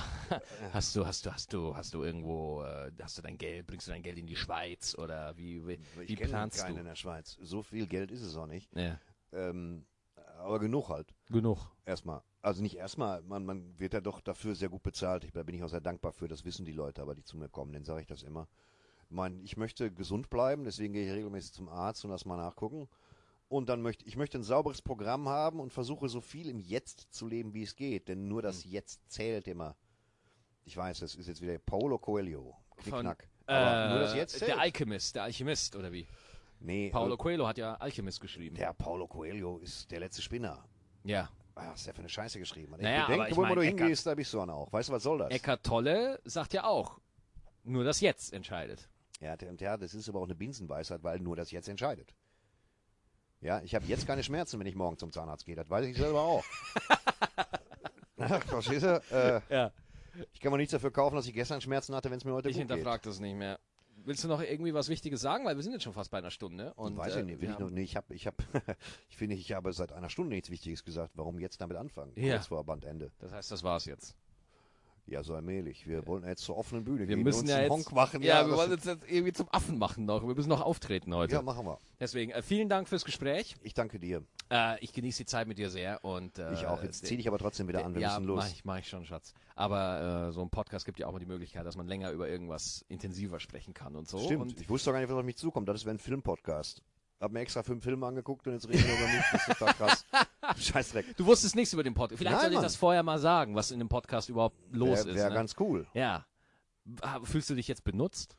S3: irgendwo, bringst du dein Geld in die Schweiz oder wie planst du?
S2: Ich kenne keinen in der Schweiz. So viel Geld ist es auch nicht.
S3: Ja.
S2: Aber genug halt.
S3: Genug.
S2: Erstmal. Also nicht erstmal, man wird ja doch dafür sehr gut bezahlt. Da bin ich auch sehr dankbar für, das wissen die Leute, aber die zu mir kommen, denen sage ich das immer. Ich möchte gesund bleiben, deswegen gehe ich regelmäßig zum Arzt und lass mal nachgucken. Und dann möchte ich ein sauberes Programm haben und versuche so viel im Jetzt zu leben, wie es geht. Denn nur das Jetzt zählt immer. Ich weiß, das ist jetzt wieder Paulo Coelho. Knickknack. Aber nur das Jetzt zählt.
S3: Der Alchemist, oder wie?
S2: Nee.
S3: Paulo Coelho hat ja Alchemist geschrieben.
S2: Der Paulo Coelho ist der letzte Spinner.
S3: Ja.
S2: Was ist der für eine Scheiße geschrieben?
S3: Naja,
S2: ich denke, wo immer du hingehst, da bist du dann auch. Weißt du, was soll das?
S3: Eckart Tolle sagt ja auch, nur das Jetzt entscheidet.
S2: Ja, das ist aber auch eine Binsenweisheit, weil nur das Jetzt entscheidet. Ja, ich habe jetzt keine Schmerzen, wenn ich morgen zum Zahnarzt gehe. Das weiß ich selber auch. Verstehst du?
S3: Ja.
S2: Ich kann mir nichts dafür kaufen, dass ich gestern Schmerzen hatte, wenn es mir heute gut geht.
S3: Ich hinterfrage das nicht mehr. Willst du noch irgendwie was Wichtiges sagen? Weil wir sind jetzt schon fast bei einer Stunde. Und,
S2: weiß ich nicht. Ich finde, ich habe seit einer Stunde nichts Wichtiges gesagt. Warum jetzt damit anfangen?
S3: Ja.
S2: Kurz vor Bandende.
S3: Das heißt, das war's jetzt.
S2: Ja, so allmählich. Wir wollen jetzt zur offenen Bühne gehen.
S3: Wir müssen ja jetzt
S2: Honk machen.
S3: Ja, wir wollen jetzt irgendwie zum Affen machen noch. Wir müssen noch auftreten heute.
S2: Ja, machen wir.
S3: Deswegen, vielen Dank fürs Gespräch.
S2: Ich danke dir.
S3: Ich genieße die Zeit mit dir sehr. Und,
S2: ich auch. Jetzt zieh dich aber trotzdem wieder an. Wir müssen los.
S3: Mach ich schon, Schatz. Aber so ein Podcast gibt ja auch mal die Möglichkeit, dass man länger über irgendwas intensiver sprechen kann und so.
S2: Stimmt.
S3: Und
S2: ich wusste doch gar nicht, was auf mich zukommt. Das wäre ein Filmpodcast. Hab mir extra 5 Filme angeguckt und jetzt reden wir über mich. Das ist total krass. Scheißdreck.
S3: Du wusstest nichts über den Podcast. Vielleicht soll ich
S2: Mann.
S3: das vorher mal sagen, was in dem Podcast überhaupt los ist.
S2: Wäre
S3: Ne?
S2: ganz cool.
S3: Ja. Fühlst du dich jetzt benutzt?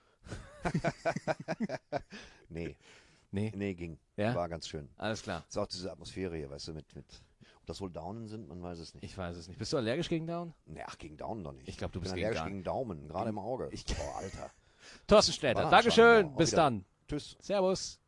S2: Nee, ging.
S3: Ja?
S2: War ganz schön.
S3: Alles klar.
S2: Ist auch diese Atmosphäre hier, weißt du, ob das wohl Daunen sind, man weiß es nicht.
S3: Ich weiß es nicht. Bist du allergisch gegen Daunen?
S2: Nee, gegen Daumen doch nicht.
S3: Ich glaube, du
S2: bin
S3: bist
S2: allergisch gegen Daumen, gerade im Auge.
S3: Ich-
S2: Alter.
S3: Thorsten Sträter,
S2: War
S3: Dankeschön.
S2: schon,
S3: Bis
S2: wieder.
S3: dann.
S2: Tschüss.
S3: Servus.